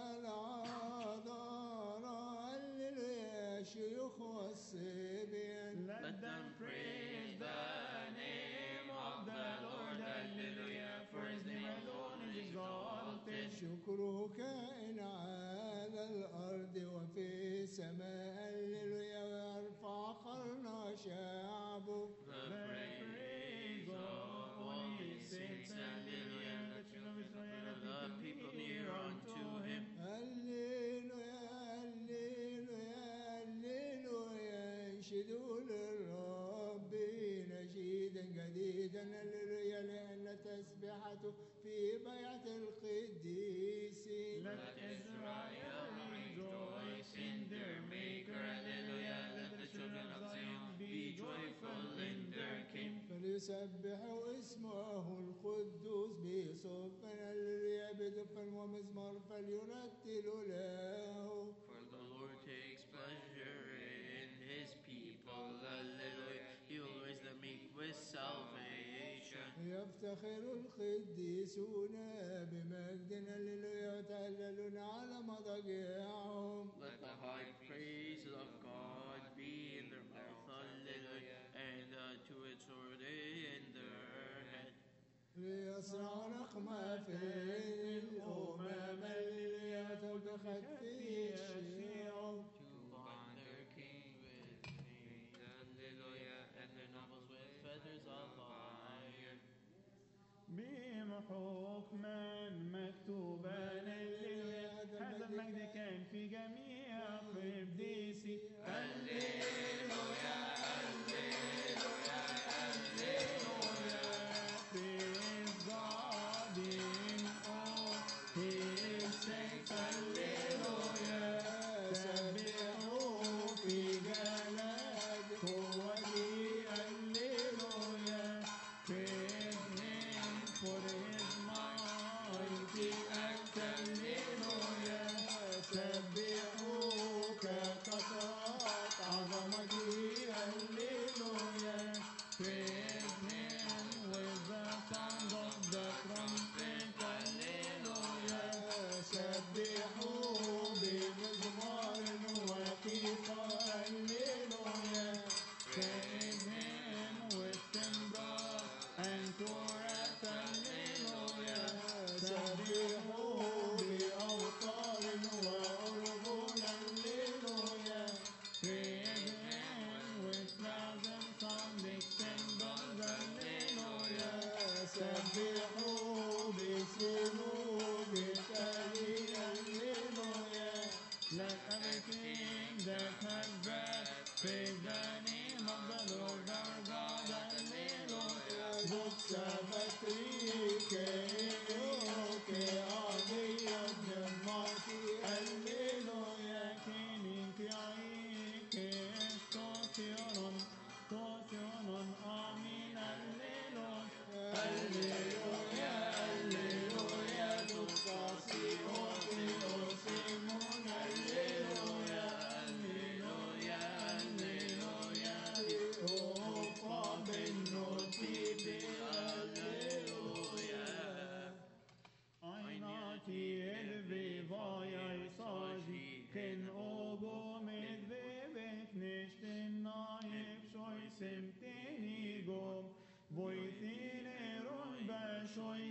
والعذراء، هللويا شيوخ والصبيان. Let them praise the name of the Lord, Alleluia. For his name alone is exalted. شكره كائن على الأرض وفي السماء، هللويا ويرفع قرن شعبه. The praise of all his saints. Alleluia. The children of Israel, the people near unto him. هللويا هللويا هللويا، انشدوا للرب نشيدا جديدا، هللويا لأن تسبحته في بيعة القديسين. Let Israel rejoice in their Maker. Alleluia. Let the children of Zion be joyful in their King. فليسبحوا اسمه القدوس بصوت، هللويا بدف ومزمار فليرتلوا له. For the Lord takes pleasure in his people. Alleluia. He will raise the meek with salvation. يفتخر القديسون بمجد، هللويا وتهللون على مضاجعهم. Let the high praise of God be in their mouth. Alleluia. And a two-edged sword in their head. ليصنع نقمة في الأمم، هللويا وتلبخت في الشيوخ. To bind their king with chains. Alleluia. And their nobles with feathers of iron. بهم حكما مكتوبا، هللويا. هذا المجد كان في جميع قديسي، Alleluia. Alleluia.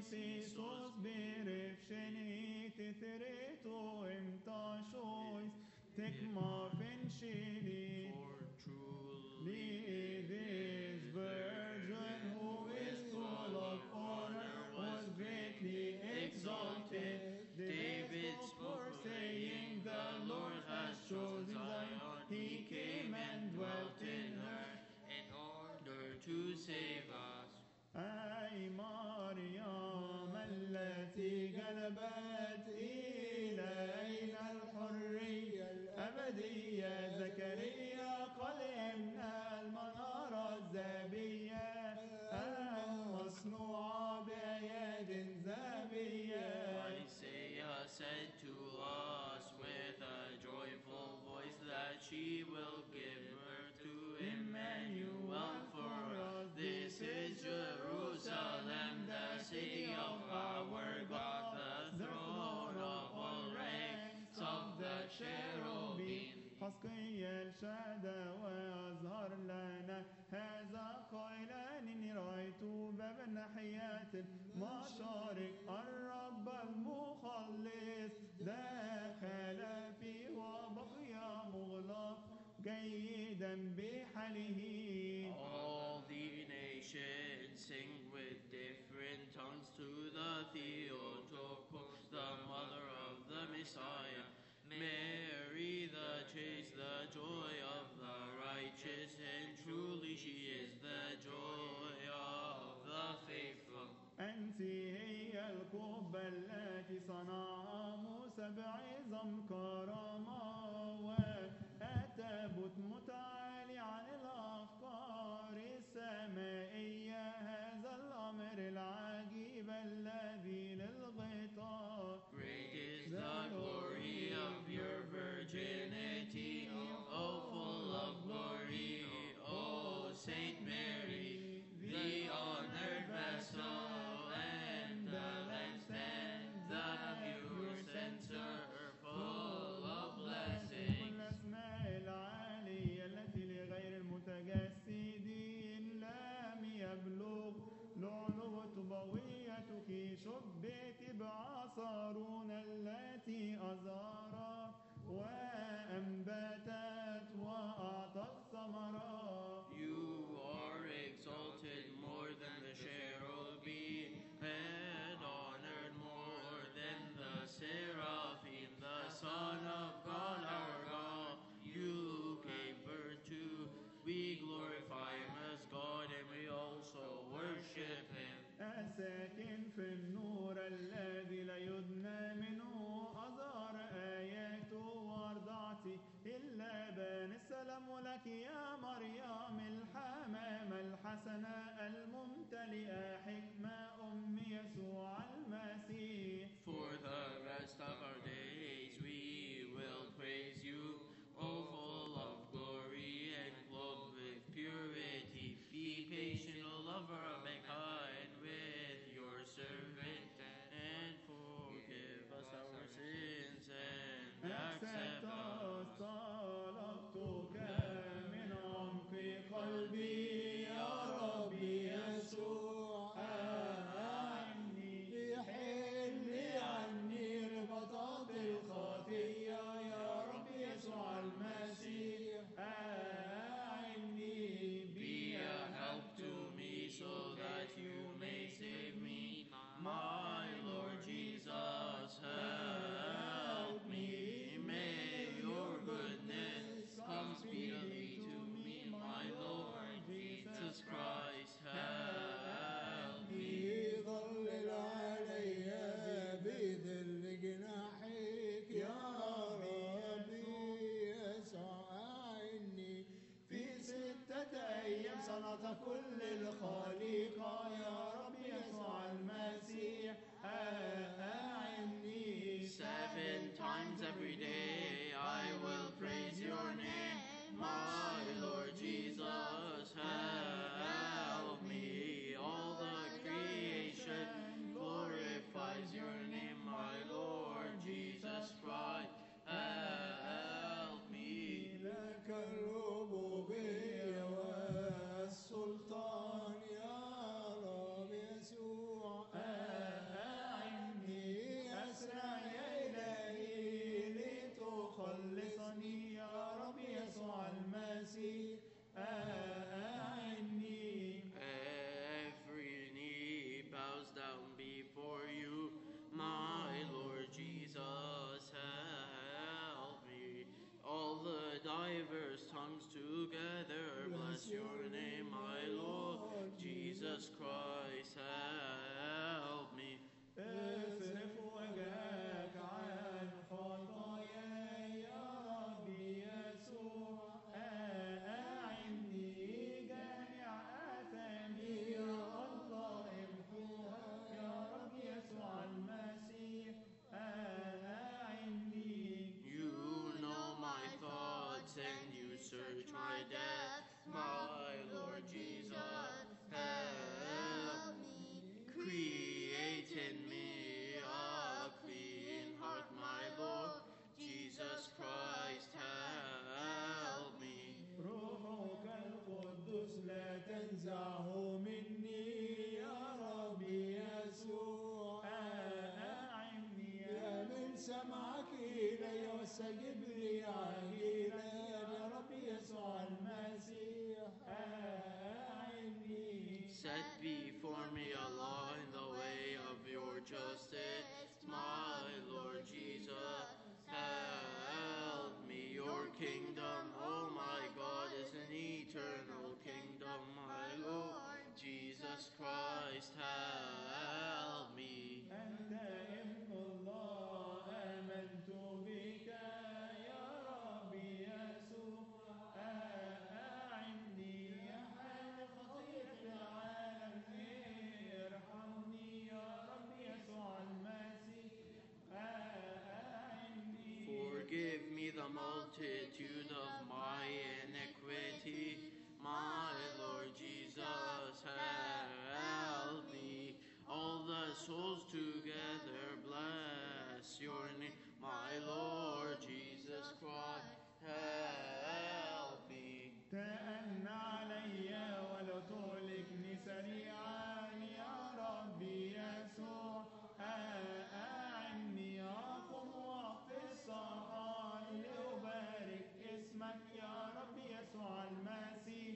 Iisus birifsheni titreto imtashois tikma finshili. For truly This virgin who is full of honor was greatly exalted. David spoke, saying, the Lord has chosen Zion. He came and dwelt in her. in order to save us. أي مريم التي جلبت إلينا الحرية الأبدية زكريا قال إن المنارة الذهبية المصنوعة بأياد ذهبية. Isaiah said to us with a joyful voice that she will give birth to Emmanuel for us. This is Jerusalem, the city of our God, the throne of all ranks of the cherubim. حسقيال شهد وأظهر لنا هذا قائلا إني رأيت باب ناحية المشارق الرب المخلص دخل فيه وبقي مغلق جيدا بحاله. All the nations sing with different tongues to the Theotokos, the mother of the Messiah. Mary the chaste, the joy of the righteous, and truly she is the joy of the faithful. أنت هي القبة التي صنعها موسى بعظم كرامة وأتبت متعالي عن الأفكار السمائية. هذا الأمر العجيب الذي للغطاء. Great is the glory of your virginity, O full of glory, O Saint Mary, the honored vessel and the lampstand, the pure censer, full of blessings. الأسماء العالية التي لغير المتجسدين لم يبلغ لؤلؤ طبويتك. شبهت بعصارون التي أزهرت وأنبتت وأعطت ثمرات. You are exalted more than the cherubim, and honored more than the seraphim, the Son of God our God. You gave birth to, we glorify him as God, and we also worship him. الساكن في النور الذي لا يدنى منه أظهر آياته وأرضعتي إلا بان السلام لك يا مريم الحمام الحسنة الممتلئة حكمة أم يسوع المسيح. For the rest of our days we will praise you, O full of glory and clothed with purity. Be patient, O lover of mankind, with your servant, and forgive us our sins and accept us. طلبتك من عمق قلبي يا ربي يسوع أعني حل عني ربطات الخطية يا ربي يسوع المسيح أعني Be a help to me so that you may save me. My Lord Jesus, help me. May your goodness come speedily to me. My Lord Jesus Christ, help me. ظلل علي بذل جناحك يا ربي يسوع أعني. في 6 أيام صنعت كل الخليقة يا رب يسوع المسيح أعني. 7 times every day I will praise your name. My Lord Jesus, help me. All the creation glorifies your name. My Lord Jesus Christ, help me. لك الربوبية والسلطان يا رب يسوع تنزعه مني يا ربي يسوع أعني يا من سمعك إلي واستجب لي عاجلا يا ربي يسوع المسيح أعني Set before me a law in the way of your justice, my Lord Jesus. Help me. Your kingdom, oh my God, is an eternal kingdom, my Lord Jesus Christ. Help me. أنت ابن الله آمنت بك يا ربي يسوع أعني يا حال خطيئة العالم ارحمني يا ربي يسوع المسيح أعني Forgive me the multitude of my iniquity, my Lord Jesus, help me. All the souls together bless your name, my Lord Jesus Christ, help me. تأن علي ولا تهلكني سريعا يا ربي يسوع أعني أقم وقت الصحان لأبارك اسمك يا ربي يسوع المسيح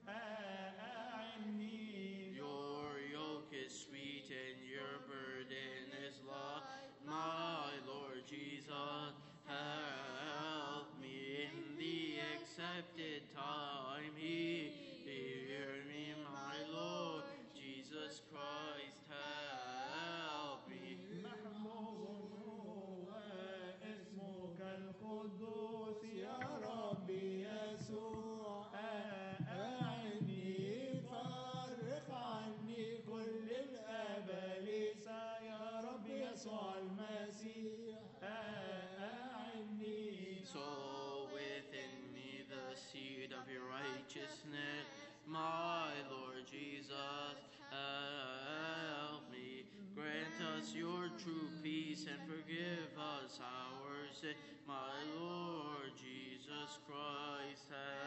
أعني Your yoke is sweet and your burden is light, my Lord Jesus, help me in the accepted time. Hear me, my Lord Jesus Christ, help me. محمود هو اسمك القدوس يا ربي يسوع أعني فرق عني كل الأباليس يا ربي يسوع المسيح أعني Sow within me the seed of your righteousness, my Lord Jesus, help me. Grant us your true peace and forgive us our sin, my Lord Jesus Christ,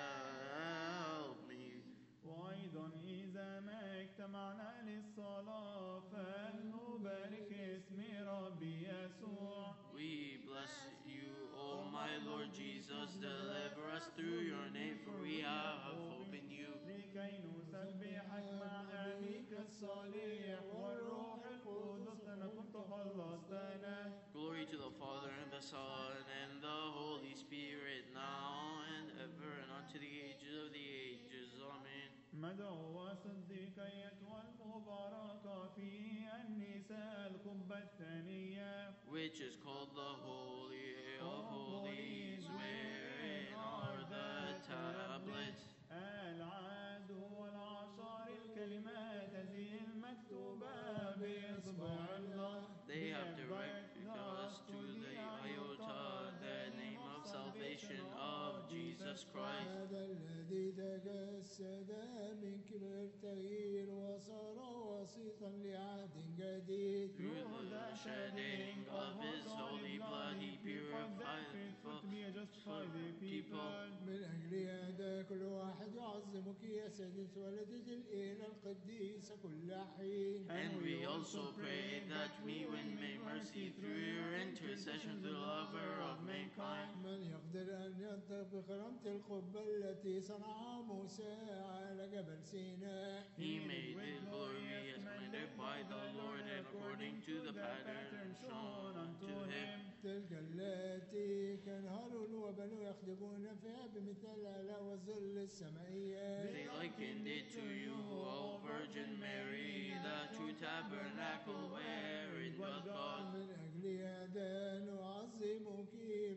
help me. وأيضا إذا ما اجتمعنا للصلاة فلنبارك اسم ربي يسوع We bless you, O my Lord Jesus, deliver us through your name, for we have hope in you. لكي نسبحك مع أبيك الصالح والروح القدس لنكن تخلصتنا. Glory to the Father, and the Son, and the Holy Spirit, now and ever, and unto the ages of the ages. Amen. مدعو صديقية والمباركة في النساء القبة الثانية Which is called the Holy of Holies, wherein are the tablets. العهد والعشر الكلمات هذه المكتوبة بإصبع الله. They have directed us to the iota, the name of salvation of Jesus Christ. هذا الذي تجسد من كبر تغيير وصار وسيطا لعهد جديد Through the shedding of his holy blood, he purified faithful to be a justified people. من أجل هذا كل واحد يعظمك يا سيدة ولدة الإله القديسة كل حين. And we also pray that we win may mercy through your intercession to the lover of mankind. من يقدر أن ينطق بكرامة القبة التي صنعها موسى على جبل سيناء. He made it glorious, commanded by the Lord, and according to the pattern shown unto him. تلك التي كان هارون وبنو يخدمون فيها بمثل الآلة والذل السمائيات. They likened it to you, O Virgin Mary, the true tabernacle wherein dwelt God. من أجل هذا نعظمك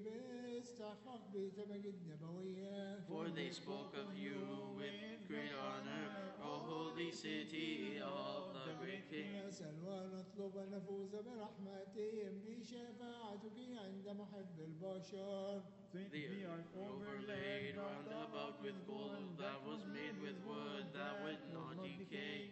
باستحقاق بتمجد نبوية. For they spoke of you with great honor, O holy city of the great King. نسأل ونطلب أن نفوز برحمتهم بشفاعتك عند محب البشر. They are overlaid round about with gold that was made with wood that would not decay.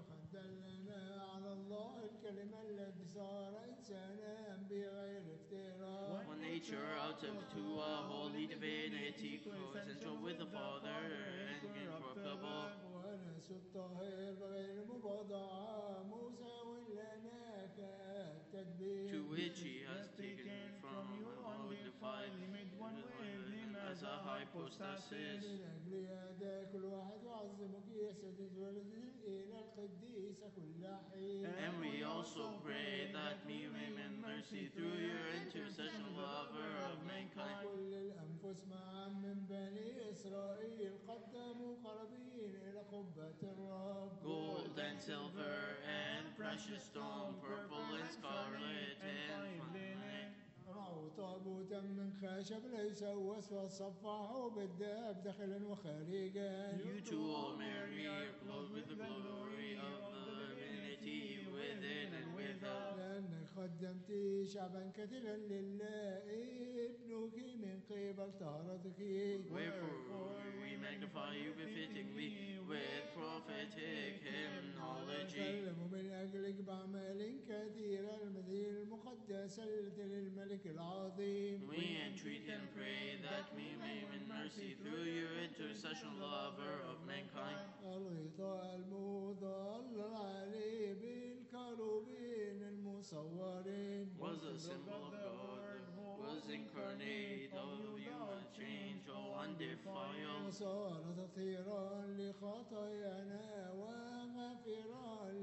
فخدلنا على الله الكلمة الذي صار إنسانا بغير افتراء. One nature out of to a holy divinity, co-essential with the Father and incorruptible. القدوس الطاهر بغير مباضعة مساو لنا كالتدبير to which he has taken from you undefiled, made one with him as a hypostasis. من أجل هذا كل واحد يعظمك يسجد ولد الإله القديس كل حين. And we also pray that we may win mercy through your intercession, lover of mankind. كل الأنفس معا من بني إسرائيل قدموا قرابين إلى قبة الرب. Gold and silver and precious stone, purple and scarlet and fine linen. رعوا طابوتا من خشب ليس وسوى صفعه بالذهب داخلا وخارجا. You too, O Mary, are clothed with the glory of the divinity within and without. لأنك قدمت شعبا كثيرا لله ابنك من قبل طهارتك. Wherefore we magnify you befittingly with prophetic hymnology. نتكلم من أجلك بأعمال كثيرة المدينة المقدسة للملك العظيم. We entreat and pray that we may win mercy through your intercession, lover of mankind. الغطاء المظلل عليه بالكروبين المصورين. Was a symbol of God, was incarnate of human change, O undefiled. وصار تطهيرا لخطايانا وغفرا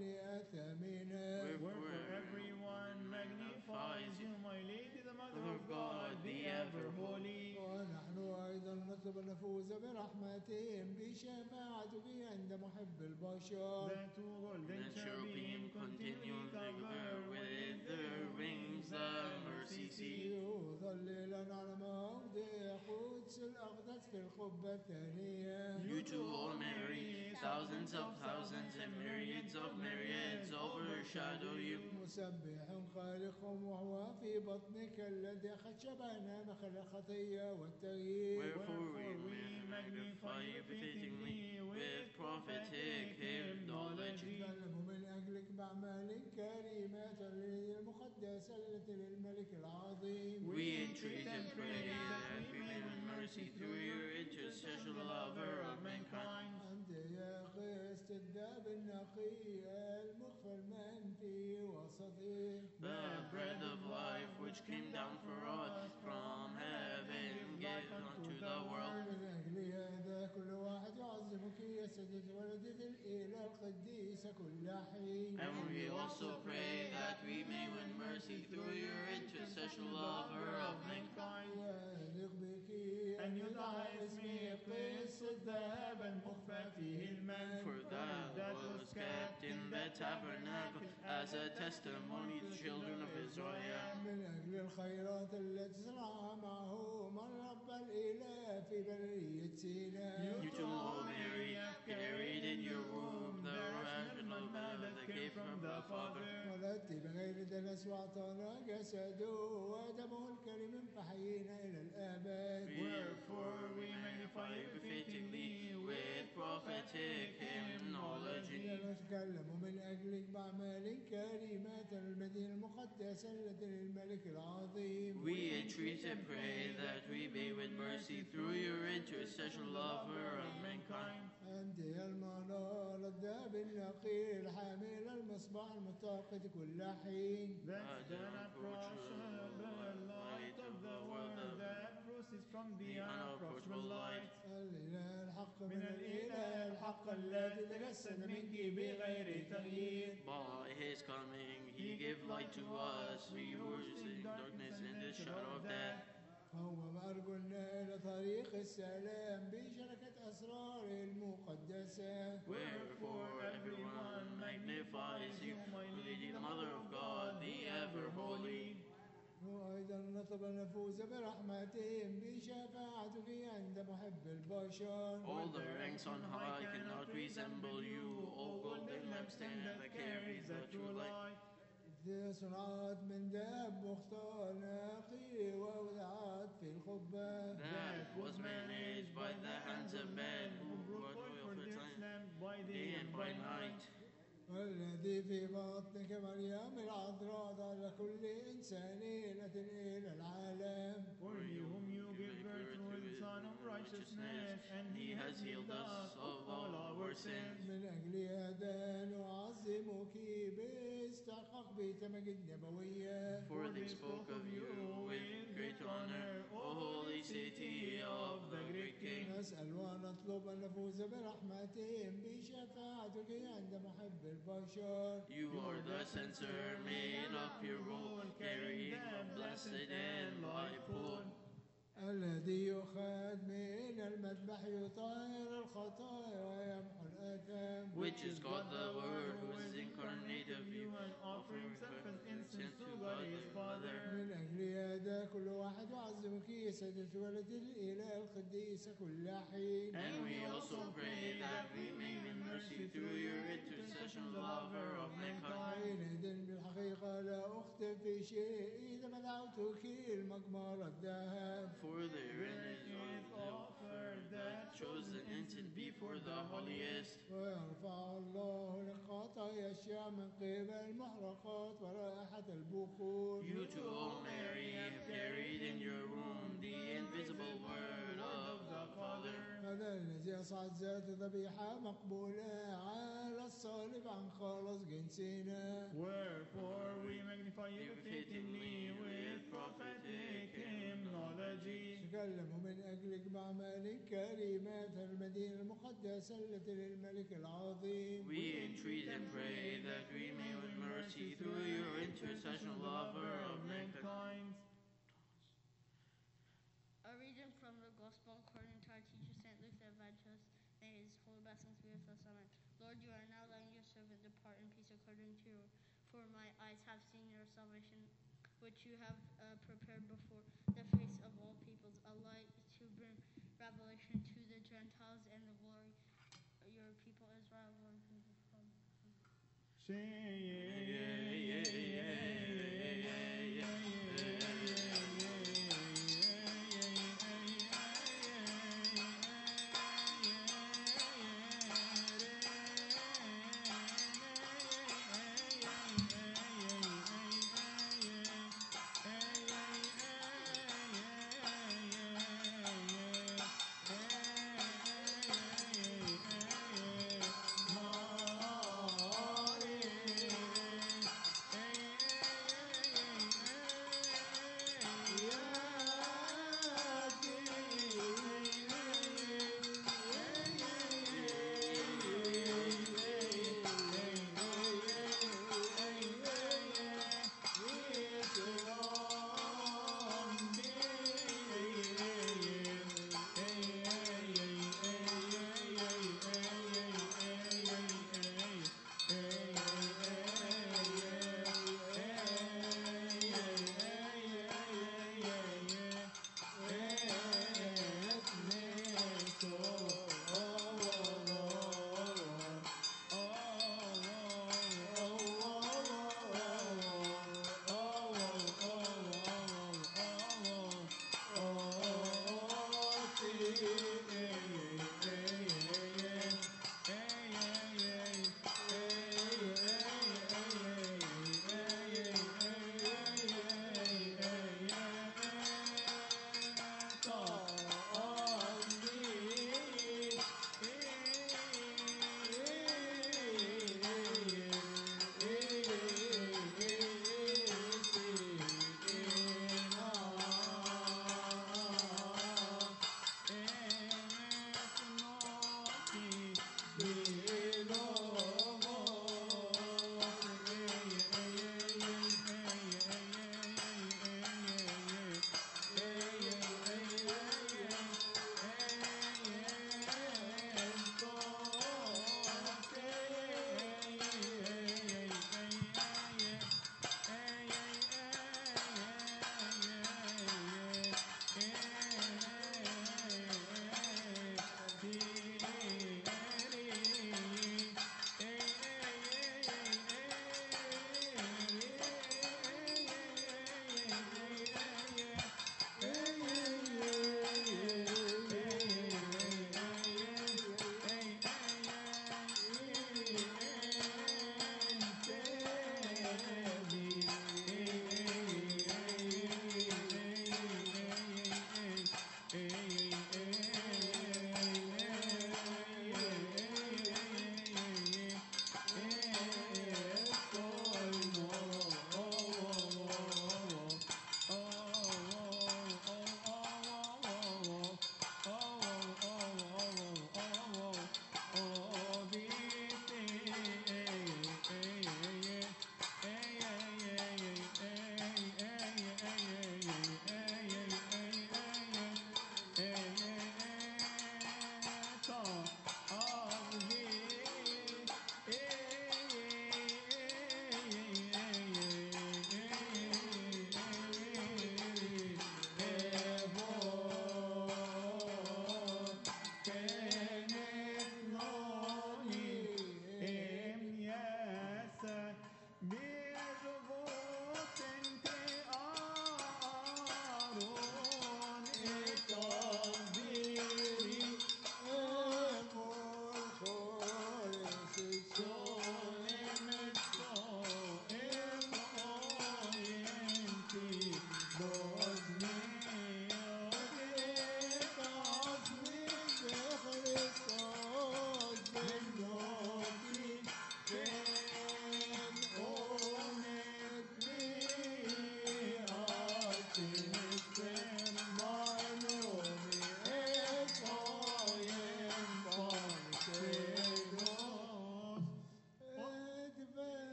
لأثامنا. Wherefore everyone magnifies you, my Lady, the Mother Mother of God, the ever holy. ونحن أيضا نطلب أن نفوز برحمتهم بشفاعتك عند محب البشر. That two golden and cherubim cherubim continually continually cover cover with their wings the mercy seat. يظللنا على موضع قدس الأقدس في القبة الثانية. You too, O Mary, thousands of thousands and myriads of myriads overshadow you. مسبح خالق وهو في بطنك الذي قد شبهنا مخل الخطية والتغيير. Wherefore we magnify you befittingly with prophetic hymnology. نتكلم من أجلك بأعمال كريمات المقدسة التي للملك العظيم. We entreat and pray that we may win mercy through your intercession, lover of mankind. أنت يا قسط الذهب النقي المخفى المنفي وسطي. The bread of life which came down for us from heaven, give unto the world. من أجل هذا كل واحد يعظمك يسجد ولدة الإله القديس كل حين. And we also pray that we may win mercy through your intercession, lover of mankind. وألق بك أن يدعى اسمي قس الذهب المخفى فيه المن. For that was kept in the tabernacle as a testimony to the children of Israel. من أجل الخيرات التي صنعها معه من رب الإله في برية سيناء. You too, O Mary, carried in your womb the rational manna that came from the Father. ولدت بغير دنس وأعطانا جسده ودمه الكريم فحيينا إلى الآباد. Wherefore we magnify you befittingly with prophetic hymnology. نتكلم من أجلك بأعمال كريمات المدينة المقدسة التي للملك العظيم. We entreat and pray that we may win mercy through your intercession, lover of mankind. أنت يا المنار الذهب النقي الحامل المصباح المتوقد كل حين. That's the unapproachable light of the world that proceeds from the unapproachable light. الإله الحق من الإله الحق الذي تجسد منك بغير تغيير. By his coming, he gave light to us, we who were in darkness and the shadow of death. هو مرجلنا إلى طريق السلام بشركة أسرار المقدسة. Wherefore everyone magnifies you, Lady, the Mother of God, the ever holy. وأيضا نطلب النفوس برحمتهم بشفاعتك عند محب البشر. All the ranks on high cannot resemble you, O golden lampstand that carries the true light. ذي صنعت من ذهب مختار نقي ووضعت في القبة. That was managed by the hands of men who brought oil for time, day and by night. والذي في بطنك مريم العذراء على كل إنسان نتن إلى العالم. For you whom you give birth through the Son of righteousness, and he has healed us of all our sins. من أجل هذا نعظمك باستحقاق بتمجد نبوية. For they spoke of you with great honor, O holy city of the great King. نسأل ونطلب أن نفوز برحمتهم بشفاعتك عند محب البشر. You are the censer made of pure gold, carrying the blessed and life food. الذي يؤخذ من المذبح يطهر الخطايا ويمحو الآثام. Which is God the Word, who is incarnate of you, and offer himself as incense to God his Father. من أجل هذا كل واحد يعظمك يا سيدة ولد الإله القديس كل حين. And we also pray that we may win mercy through your intercession, lover of mankind. حينئذ بالحقيقة لا أخطئ في شيء إذا ما دعوتك المجمر الذهب. For therein is offered that chosen incense before the holiest. ويرفع الله لك خطايا الشعب من قبل المحرقات ورائحة البخور. You too, O Mary, have carried in your womb the invisible word of the Father. هذا الذي يصعد ذات ذبيحة مقبولة على الصليب عن خلاص جنسنا. Wherefore we magnify you befittingly with prophetic hymnology. تكلموا من أجلك بأعمال كريمة في المدينة المقدسة التي للملك العظيم. We entreat and pray that we may win mercy through your intercession, lover of mankind. A reading from the Gospel according to our teacher, St. Luke the Evangelist. May his holy blessings be with us. Amen. Lord, you are now letting your servant depart in peace according to your word. For my eyes have seen your salvation, which you have prepared before the face of all peoples, a light to bring revelation to the Gentiles and the glory of your people Israel. Lord,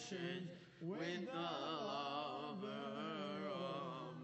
transgressions with the lover of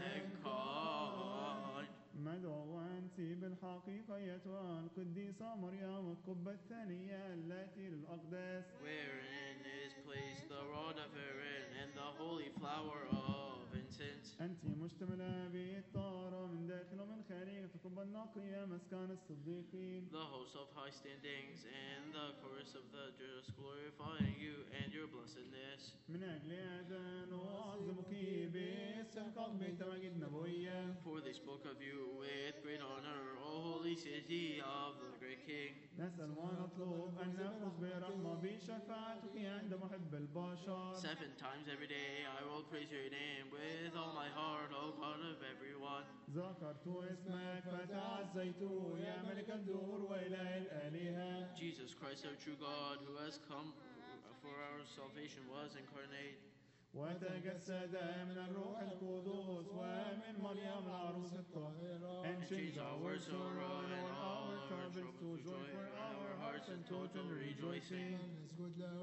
mankind. مدعو أنت بالحقيقة أيتها القديسة مريم القبة الثانية التي للأقداس Wherein is placed the rod of Aaron and the holy flower of incense. أنت مشتملة بالطهارة من داخل ومن خارج القبة النقية مسكن الصديقين. The host of high standings and the chorus of the just glorifying you and your blessedness. من أجل هذا نعظمك باستحقاق بتواجد نبوية. For they spoke of you with great honor, O holy city of the great King. نسأل ونطلب أن نفوز برحمة بشفاعتك عند محب البشر. 7 times every day I will praise your name with all my heart, O God of everyone. ذكرت اسمك فتعزيت يا ملك الدهور وإله الآلهة. Jesus Christ, our true God, who has come for our salvation, was incarnate. وتجسد من الروح القدس ومن مريم العروس الطاهرة. And changed our sorrow and all our troubles to joy for our hearts and total rejoicing. نسجد له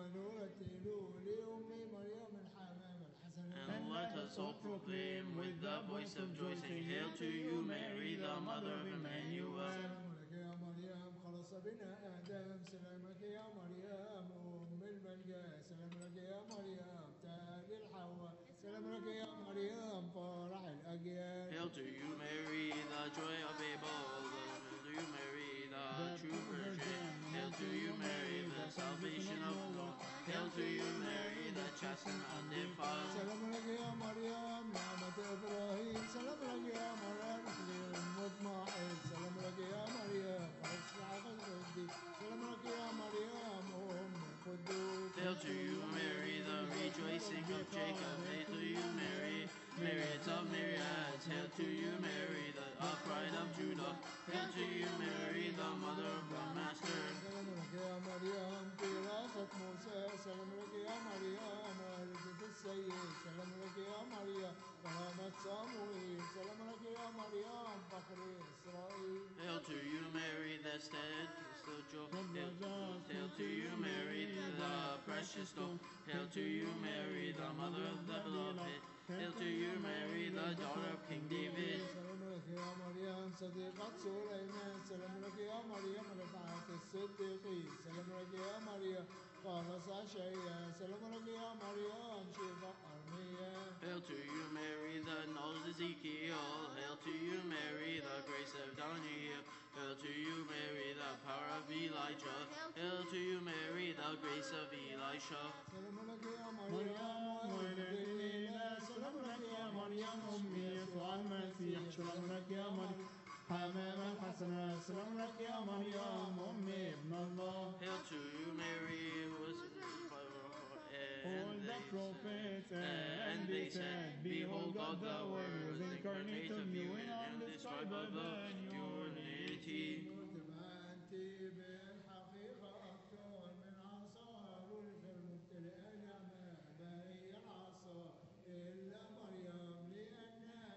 ونرتل لأم مريم الحمام الحسنة. And let us all proclaim with the voice of joy, saying, Hail to you, Mary, the mother of Emmanuel. سلام لك يا مريم خلص بنا آدم. سلامك يا مريم أم الملجأ. سلام لك يا مريم تاج الحواء. سلام لك يا مريم فرح الأجيال. Hail to you, Mary, the joy of Abel. Hail to you, Mary, the true virgin. Hail to you, Mary, the salvation of the Lord. Hail to you, Mary, the chaste and undefiled. سلام لك يا مريم نعمة إبراهيم. سلام لك يا مريم إكليل مطمئن. سلام لك يا مريم أسرع خلقتي. سلام لك يا مريم أم القدوس. Hail to you, Mary, the rejoicing of Jacob. Hail to you, Mary, myriads of myriads. Hail to you, Mary, the upright of Judah. Hail to you, Mary, the mother of the Master. سلام لك يا مريم في راسة موسى. سلام لك يا مريم والدة السيد. سلام لك يا مريم كرامة صموئيل. سلام لك يا مريم فخر إسرائيل. Hail to you, Mary, the steadfast of joy. Hail to you, Mary, the precious stone. Hail to you, Mary, the mother of the beloved. Hail to you, Mary, the daughter of King David. سلام لك يا مريم صديقة سليمان. سلام لك يا مريم رفعت الصديقين. سلام لك يا مريم خلص عشية. سلام لك يا مريم شفاء أرمية. Hail to you, Mary, the nose Ezekiel. Hail to you, Mary, the grace of Daniel. Hail to you, Mary, the power of Elijah. Hail to you, Mary, the grace of Elisha. سلام لك يا مريم والدة الإله. سلام لك يا مريم أمي يسوع المسيح. سلام لك يا مريم حمام الحسنة. سلام لك يا مريم أمي ابن الله. Hail to you, Mary, who was All the prophets and they said, Behold, God the Word was incarnate of you and undescribable unity. أنت بالحقيقة أكثر من عصا رجل المبتلئ نعمة. ما هي العصا إلا مريم لأنها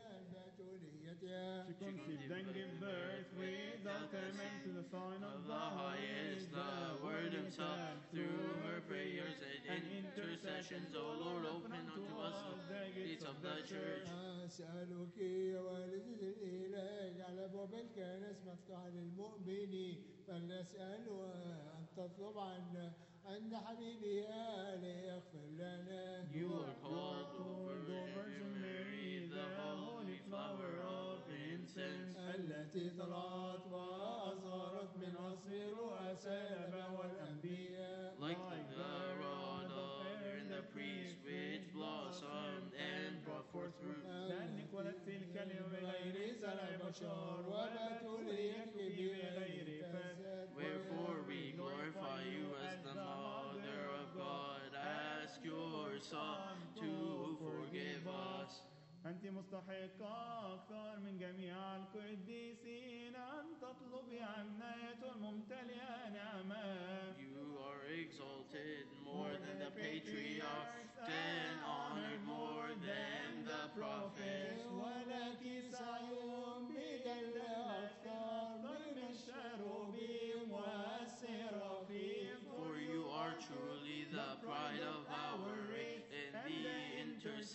بتوليتها. She conceived and gave birth without comment to the Son of the highest, the Word Himself, through her prayers and intercessions, O Lord, open unto us the gates of the church. أسألك يا والدة الإله على أبواب الكنائس مفتوحة للمؤمنين. فلنسألها أن تطلب عنا عند حبيبها ليغفر لنا. You are called the Virgin Mary, the holy flower of incense. التي طلعت وأظهرت من أصل رؤساء الآباء والأنبياء. Like the rod of Aaron the priest, which blossomed and brought forth fruit. لأنك ولدت الكلمة بغير زرع بشر وبتوليتك بغير فساد. Wherefore we glorify you as the Mother of God. Ask your Son to forgive us. أنت مستحقة أكثر من جميع القديسين أن تطلبي عناية الممتلئة نعمة. You are exalted more than the patriarchs, and honored more than the prophets. ولك سعي بدل أكثر من الشروبيم والسرافيم. For you are truly the pride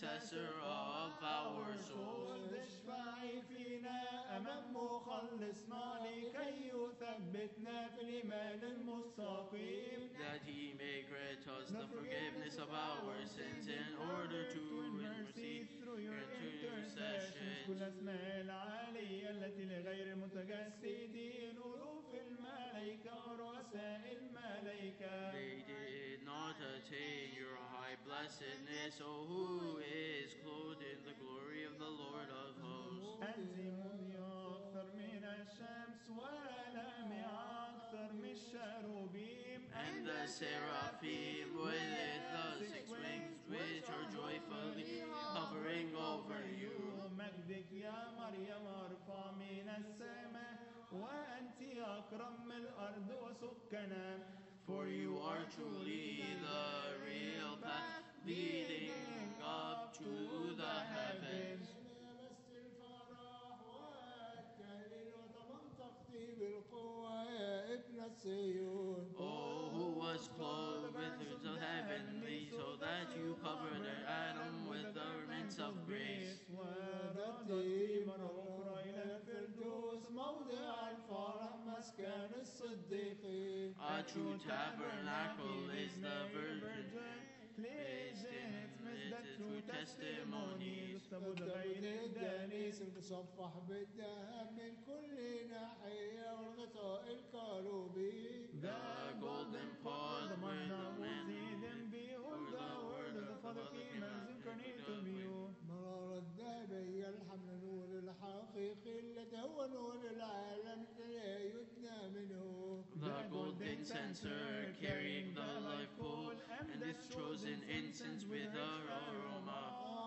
intercessor of our souls. اشفعي فينا أمام مخلصنا لكي يثبتنا في الإيمان المستقيم. That he may grant us the forgiveness of our sins in order to receive through your intercessions. كل أسماء العالية التي لغير المتجسدين ألوف الملائكة ورؤساء الملائكة. They did not attain your high blessedness, O who is clothed in the glory of the Lord of hosts. أنت مضيئة أكثر من الشمس ولامعة أكثر من الشروبيم. And the seraphim with the 6 wings which are joyfully hovering over you. مجدك يا مريم أرفع من السماء وأنت أكرم من الأرض وسكنها. For you are truly the real path leading up to the heavens. لبست الفرح والتهليل وتمنطقتي بالقوة يا ابن الصيون. Oh, who was clothed with the heavenly, so that you covered Adam with the garments of grace. وردت مرة أخرى إلى الفردوس موضع الفرح مسكن الصديقين. A true tabernacle is the virgin placed in its midst the true testimonies. التابوت الدنيس المصفح بالذهب من كل ناحية والغطاء الكروبي. The golden pot The with the manna was man. hidden. Behold, the word of the Father came and is incarnate of you. مرارة الذهبية الحمل نور الحقيقي الذي هو نور العالم لا يدنى منه. The golden censer carrying the life coal and its chosen incense with her aroma.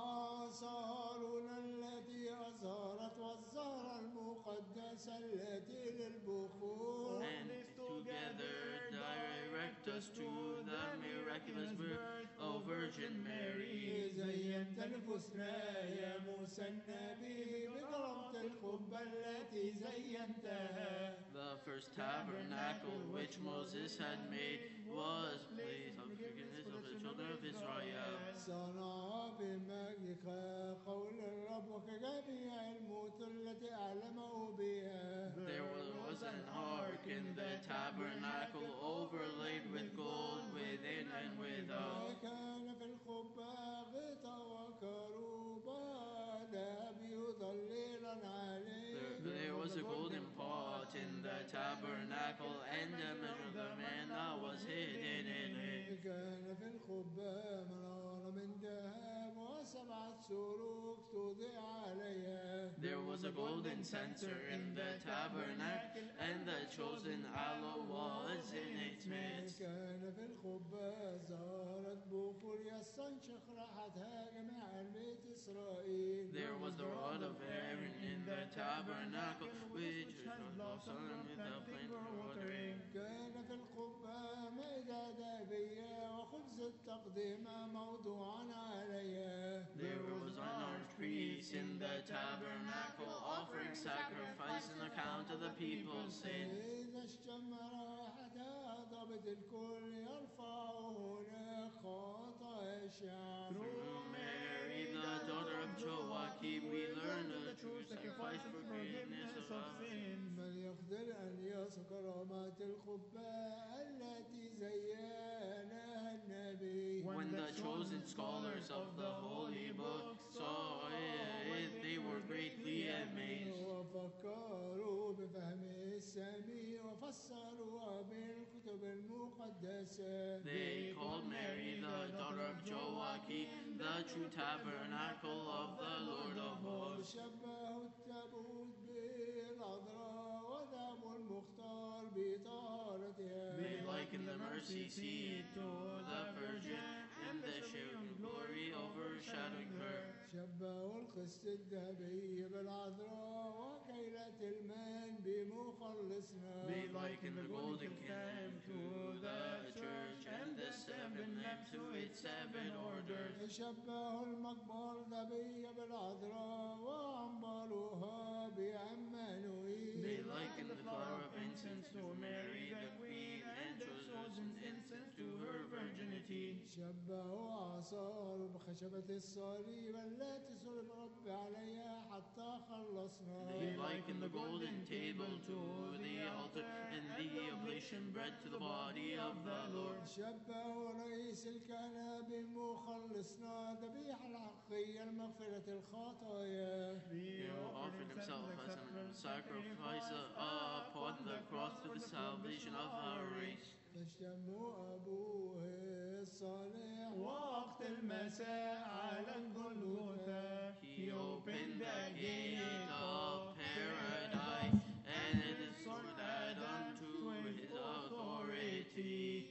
صهارون التي أزهرت والزهرة المقدسة التي للبخور. And together direct us to the miraculous birth of Virgin Mary. زينت نفوسنا يا موسى النبي بكرامة القبة التي زينتها. The first tabernacle which Moses had made was place of forgiveness of the children of Israel. صنع بمجدك قول الرب وكجميع الموت التي أعلمه بها. There was an ark in the tabernacle overlaid with gold within and without. وكان في القبة غطاء وكروبا ذهب يظللا عليه. There was a golden pot in the tabernacle and a measure of the manna was hidden in it. كان في القبة منارة من ذهب وسبعة سروج توضع عليها. There was a golden censer in the tabernacle and the chosen aloe was in its midst. كان في القبة زهرة بخور يستنشق راحتها جميع البيت إسرائيل. There was the rod of Aaron in the tabernacle which blossomed with the plant for watering. كان في القبة مائدة ذهبية وخبز التقدمة موضوعا عليها. There was an archpriest in the tabernacle offering sacrifice on account of the people's sins. إذا اشتم راحتها ضابط الكل يرفع هناك خطايا الشعب. Through Mary, the daughter of Joachim, we learn the true sacrifice for forgiveness of our sins. من يقدر أن يصل كرامات القبة التي زينها النبي. When the chosen scholars of the holy book saw it, they were greatly amazed. وفكروا بفهم السامي وفسروها بالكتب المقدسة. They called Mary the daughter of Joachim, the true tabernacle of the Lord of hosts. شبهوا التابوت بالعذراء ودعم المختار بطهارتها. They liken the mercy seat to the Virgin and the sharing glory overshadowing her. شبهوا القسط الذهبي بالعذراء وكيلة المن بمخلصنا. They liken the golden kingdom to the church and the 7 lamps to its 7 orders. شبهوا المقبرة الذهبية بالعذراء وعنبرها بعمانوئيل. They liken the flower of incense to Mary the Queen and chosen incense to her virginity. شبه عصار بخشبة الصليب التي صلب الرب عليها حتى خلصنا. They liken the golden table to the altar, and the oblation bread to the body of the Lord. شبه رئيس الكهنة بمخلصنا ذبيحة الحقية المغفرة الخطايا. He offered himself as a sacrifice upon the cross for the salvation of our race. فاشتموا أبوه الصالح وقت المساء على الجلجثة. He opened the gate of paradise, and his sword added unto his authority.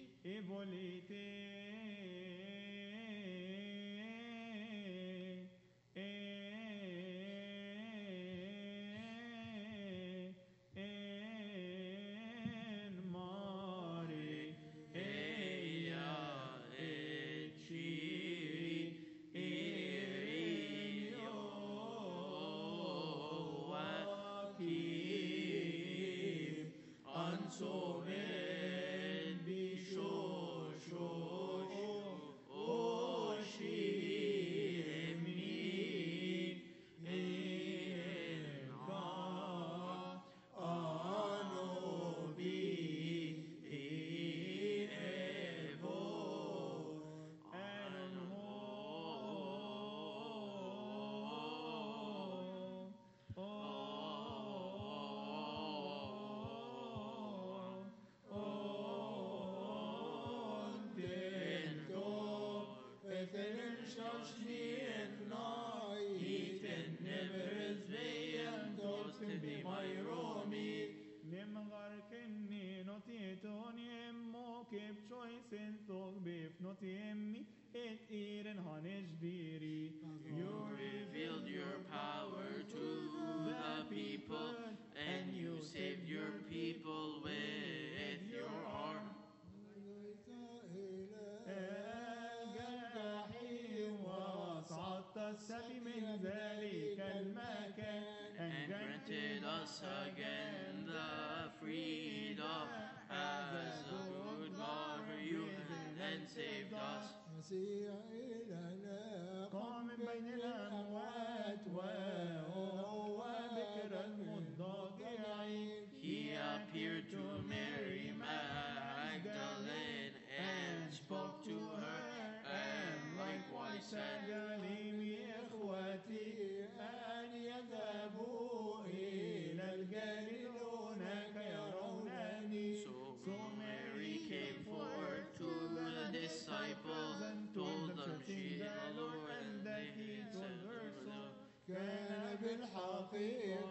You revealed your power to the people, and you saved your people with your arm. And granted us again the freedom as a good God for you, and saved us. قام من بين الأموات وهو بكر المضطجعين. He appeared to Mary Magdalene and spoke to her, and likewise said, إخوتي أن يذهبوا إلى الجليل هناك يرونني. So Mary came forward to the disciples and told them she is the Lord, and they said to her, كان بالحقيقة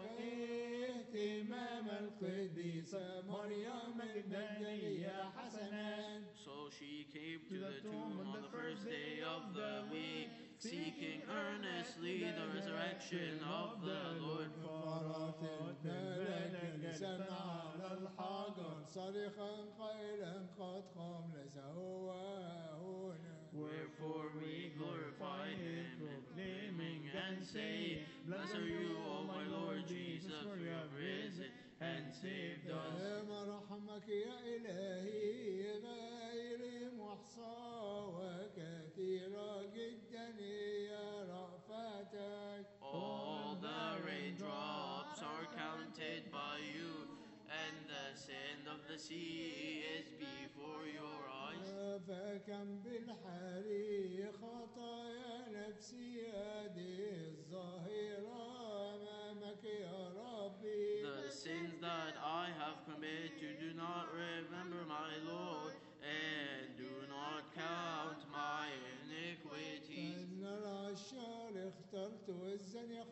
اهتمام القديسة مريم المجدلية حسنا. So she came to the tomb on the first day of the week, seeking earnestly the resurrection of the Lord. فرات الملك لسنا على الحجر صرخا قائلا قد قام ليس هو هنا. Wherefore we glorify him, proclaiming and saying, Blessed are you, O my Lord Jesus, for you have risen and saved us. رحمك يا إلهي غير محصى وكثيرة جدا يا رأفتك. All the raindrops are counted by you, and the sand of the sea is before your eyes. فكم بالحري خطايا نفسي هذه الظاهرة أمامك يا ربي. The sins that I have committed do not remember, my Lord, and do not count my iniquities. إن العشار اخترت والزني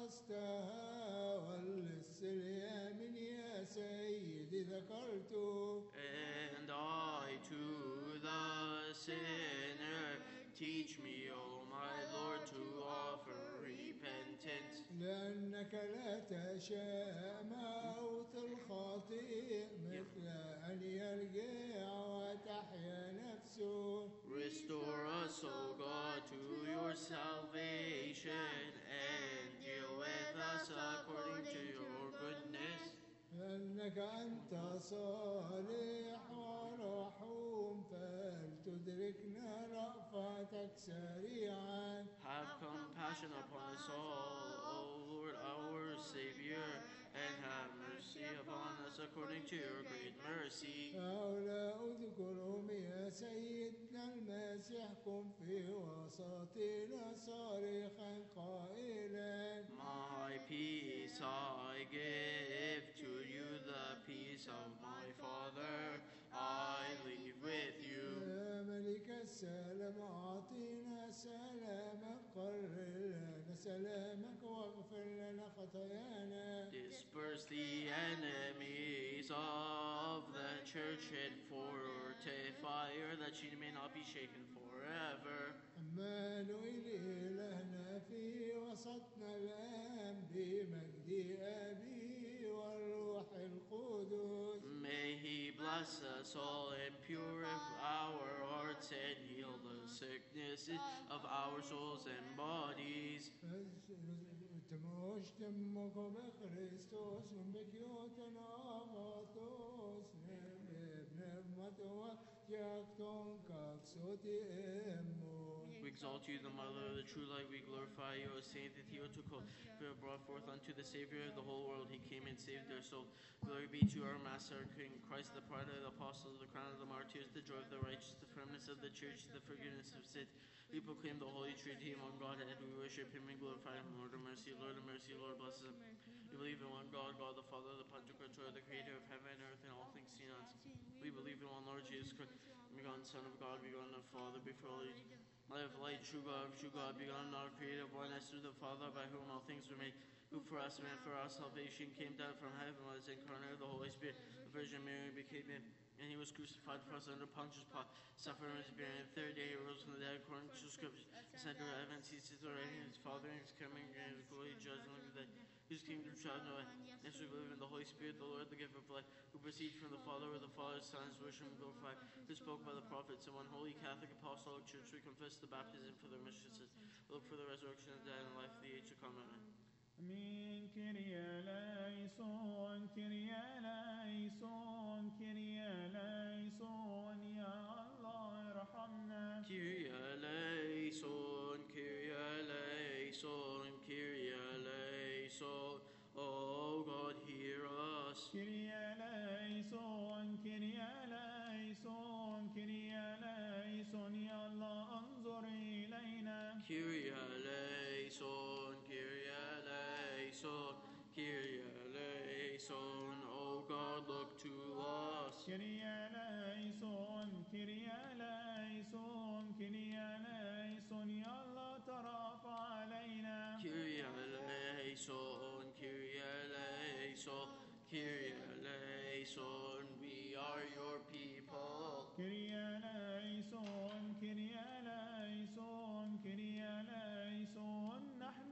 خلصتها واللص اليمين يا سيدي ذكرته. And I to the sinner, teach me, O my Lord, to offer repentance. لأنك لا تشاء موت الخاطئ مثل أن يرجع وتحيا نفسه. Restore us, O God, to your salvation, and deal with us according to your goodness. لأنك أنت صالح ورحوم فلتدركنا رحمتك سريعا. Have compassion upon us all, O Lord our Savior, and have mercy upon us according to your great mercy. هؤلاء اذكرهم يا سيدنا المسيح، قم في وسطنا صارخا قائلا My peace I give to you, the peace of my Father I leave with you. يا ملك السلام أعطينا سلامك، قرر لنا سلامك واغفر لنا خطايانا. Disperse the enemies of the church and fortify her that she may not be shaken forever. عمانوئيل إلهنا في وسطنا الآن بمجد أبي والروح القدس. May he bless us all and purify our hearts and heal the sicknesses of our souls and bodies. تموش دمك بخريستوس بكيوتنا غاطوس نبنمة وجاكتون كاكسوتي إمو. We exalt you, the Mother of the true light. We glorify you, O Saint that Theotokos, who have brought forth unto the Savior of the whole world. He came and saved our soul. Glory be to our Master, our King, Christ, the pride of the apostles, the crown of the martyrs, the joy of the righteous, the firmness of the church, the forgiveness of sins. We proclaim the Holy Trinity among God, and we worship him and glorify him. Lord of mercy, Lord of mercy, Lord bless him. We believe in one God, God the Father, the Pantocrator, the creator of heaven and earth and all things seen and unseen. We believe in one Lord Jesus Christ, begotten Son of God, begotten of Father, before all ages. Light of light, true God, begotten, not created, born as through the Father, by whom all things were made, who for us and for our salvation came down from heaven, was incarnate of the Holy Spirit, the Virgin Mary became man, and he was crucified for us under Pontius Pilate, suffered and was buried, and the third day he rose from the dead, according to the Scriptures, ascended to heaven, seated at the right hand of his Father, and is coming again to glory, judge and live the dead, whose kingdom shall have no end. Yes, we believe in the Holy Spirit, the Lord, the giver of life, who proceeds from the Father, with the Father's Son, is worshipped and glorified, who spoke by the prophets, in one holy Catholic Apostolic Church, we confess the baptism for the remission of sins, look for the resurrection of the dead and life of the age to come. Amen. Amen. Kyrie eleison, Kyrie eleison, Kyrie eleison, Ya Allah ارحمنا. Kyrie eleison, Kyrie eleison, Kyrie eleison. O God, hear us. Kyrie eleison, Kyrie eleison, Kyrie eleison, Ya Allah انظر إلينا. Kyrie eleison, Kyrie eleison, Kyrie eleison. O God, look to us. Kyrie eleison, Kyrie eleison, Kyrie eleison, Ya Allah ترافع علينا. Kyrie eleison, Kyrie eleison, Kyrie eleison. We are your people. Kyrie eleison, Kyrie eleison, Kyrie eleison, نحن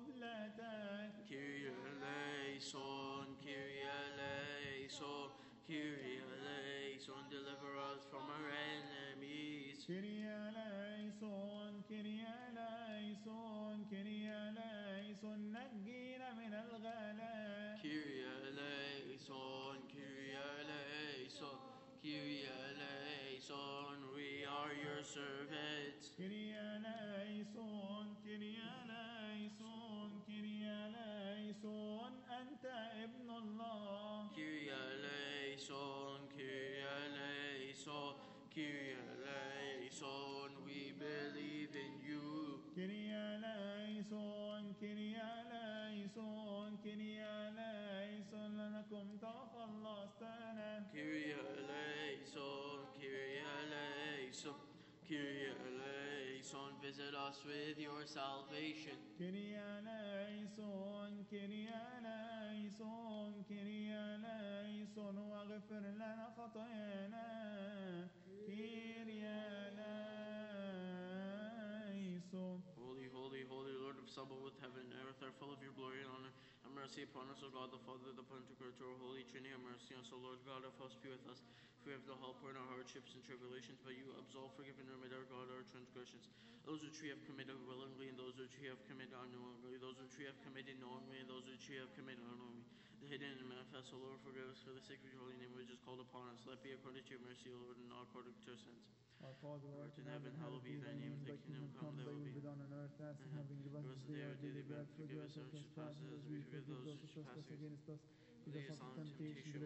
قبلتك. Kyrie eleison, Kyrie eleison, Kyrie eleison. Deliver us from our enemies. Kyrie eleison, Kyrie eleison, Kyrie eleison, نجينا من الغلاء. Kyrie eleison, Kyrie eleison, Kyrie eleison. We are your servants. Kyrie eleison, Kyrie eleison, Kyrie eleison, أنت ابن الله. Kyrie eleison, Kyrie eleison, Kyrie eleison. We believe in you. Kyrie eleison, Kyrie eleison, Kyrie eleison, لأنكم تخلصتنا. Kyrie eleison, Kyrie eleison, Kyrie eleison. Visit us with your salvation. Kyrie eleison, Kyrie eleison, Kyrie eleison, واغفر لنا خطايانا. Kyrie eleison. Holy, holy, holy Lord of Sabaoth, heaven and earth are full of your glory and honor. Have mercy upon us, O God, the Father, the Pantocrator, Holy Trinity. Have mercy on us, O Lord God of hosts, be with us. If we have no help in our hardships and tribulations, but you absolve, forgive, and remit, our God, our transgressions. Those which we have committed willingly, and those which we have committed unknowingly, those which we have committed knowingly, and those which we have committed unknowingly. The hidden and manifest, O Lord, forgive us for the sake of your holy name which is called upon us. Let it be according to your mercy, O Lord, and not according to our sins. Our Father, who art in heaven, hallowed be thy name. Thy kingdom come, thy will be done on earth as in Mhm. heaven. Give us Give us this today day our our daily daily bread. bread. Forgive us our trespasses, as we forgive those who trespass against us. Lead us not into temptation,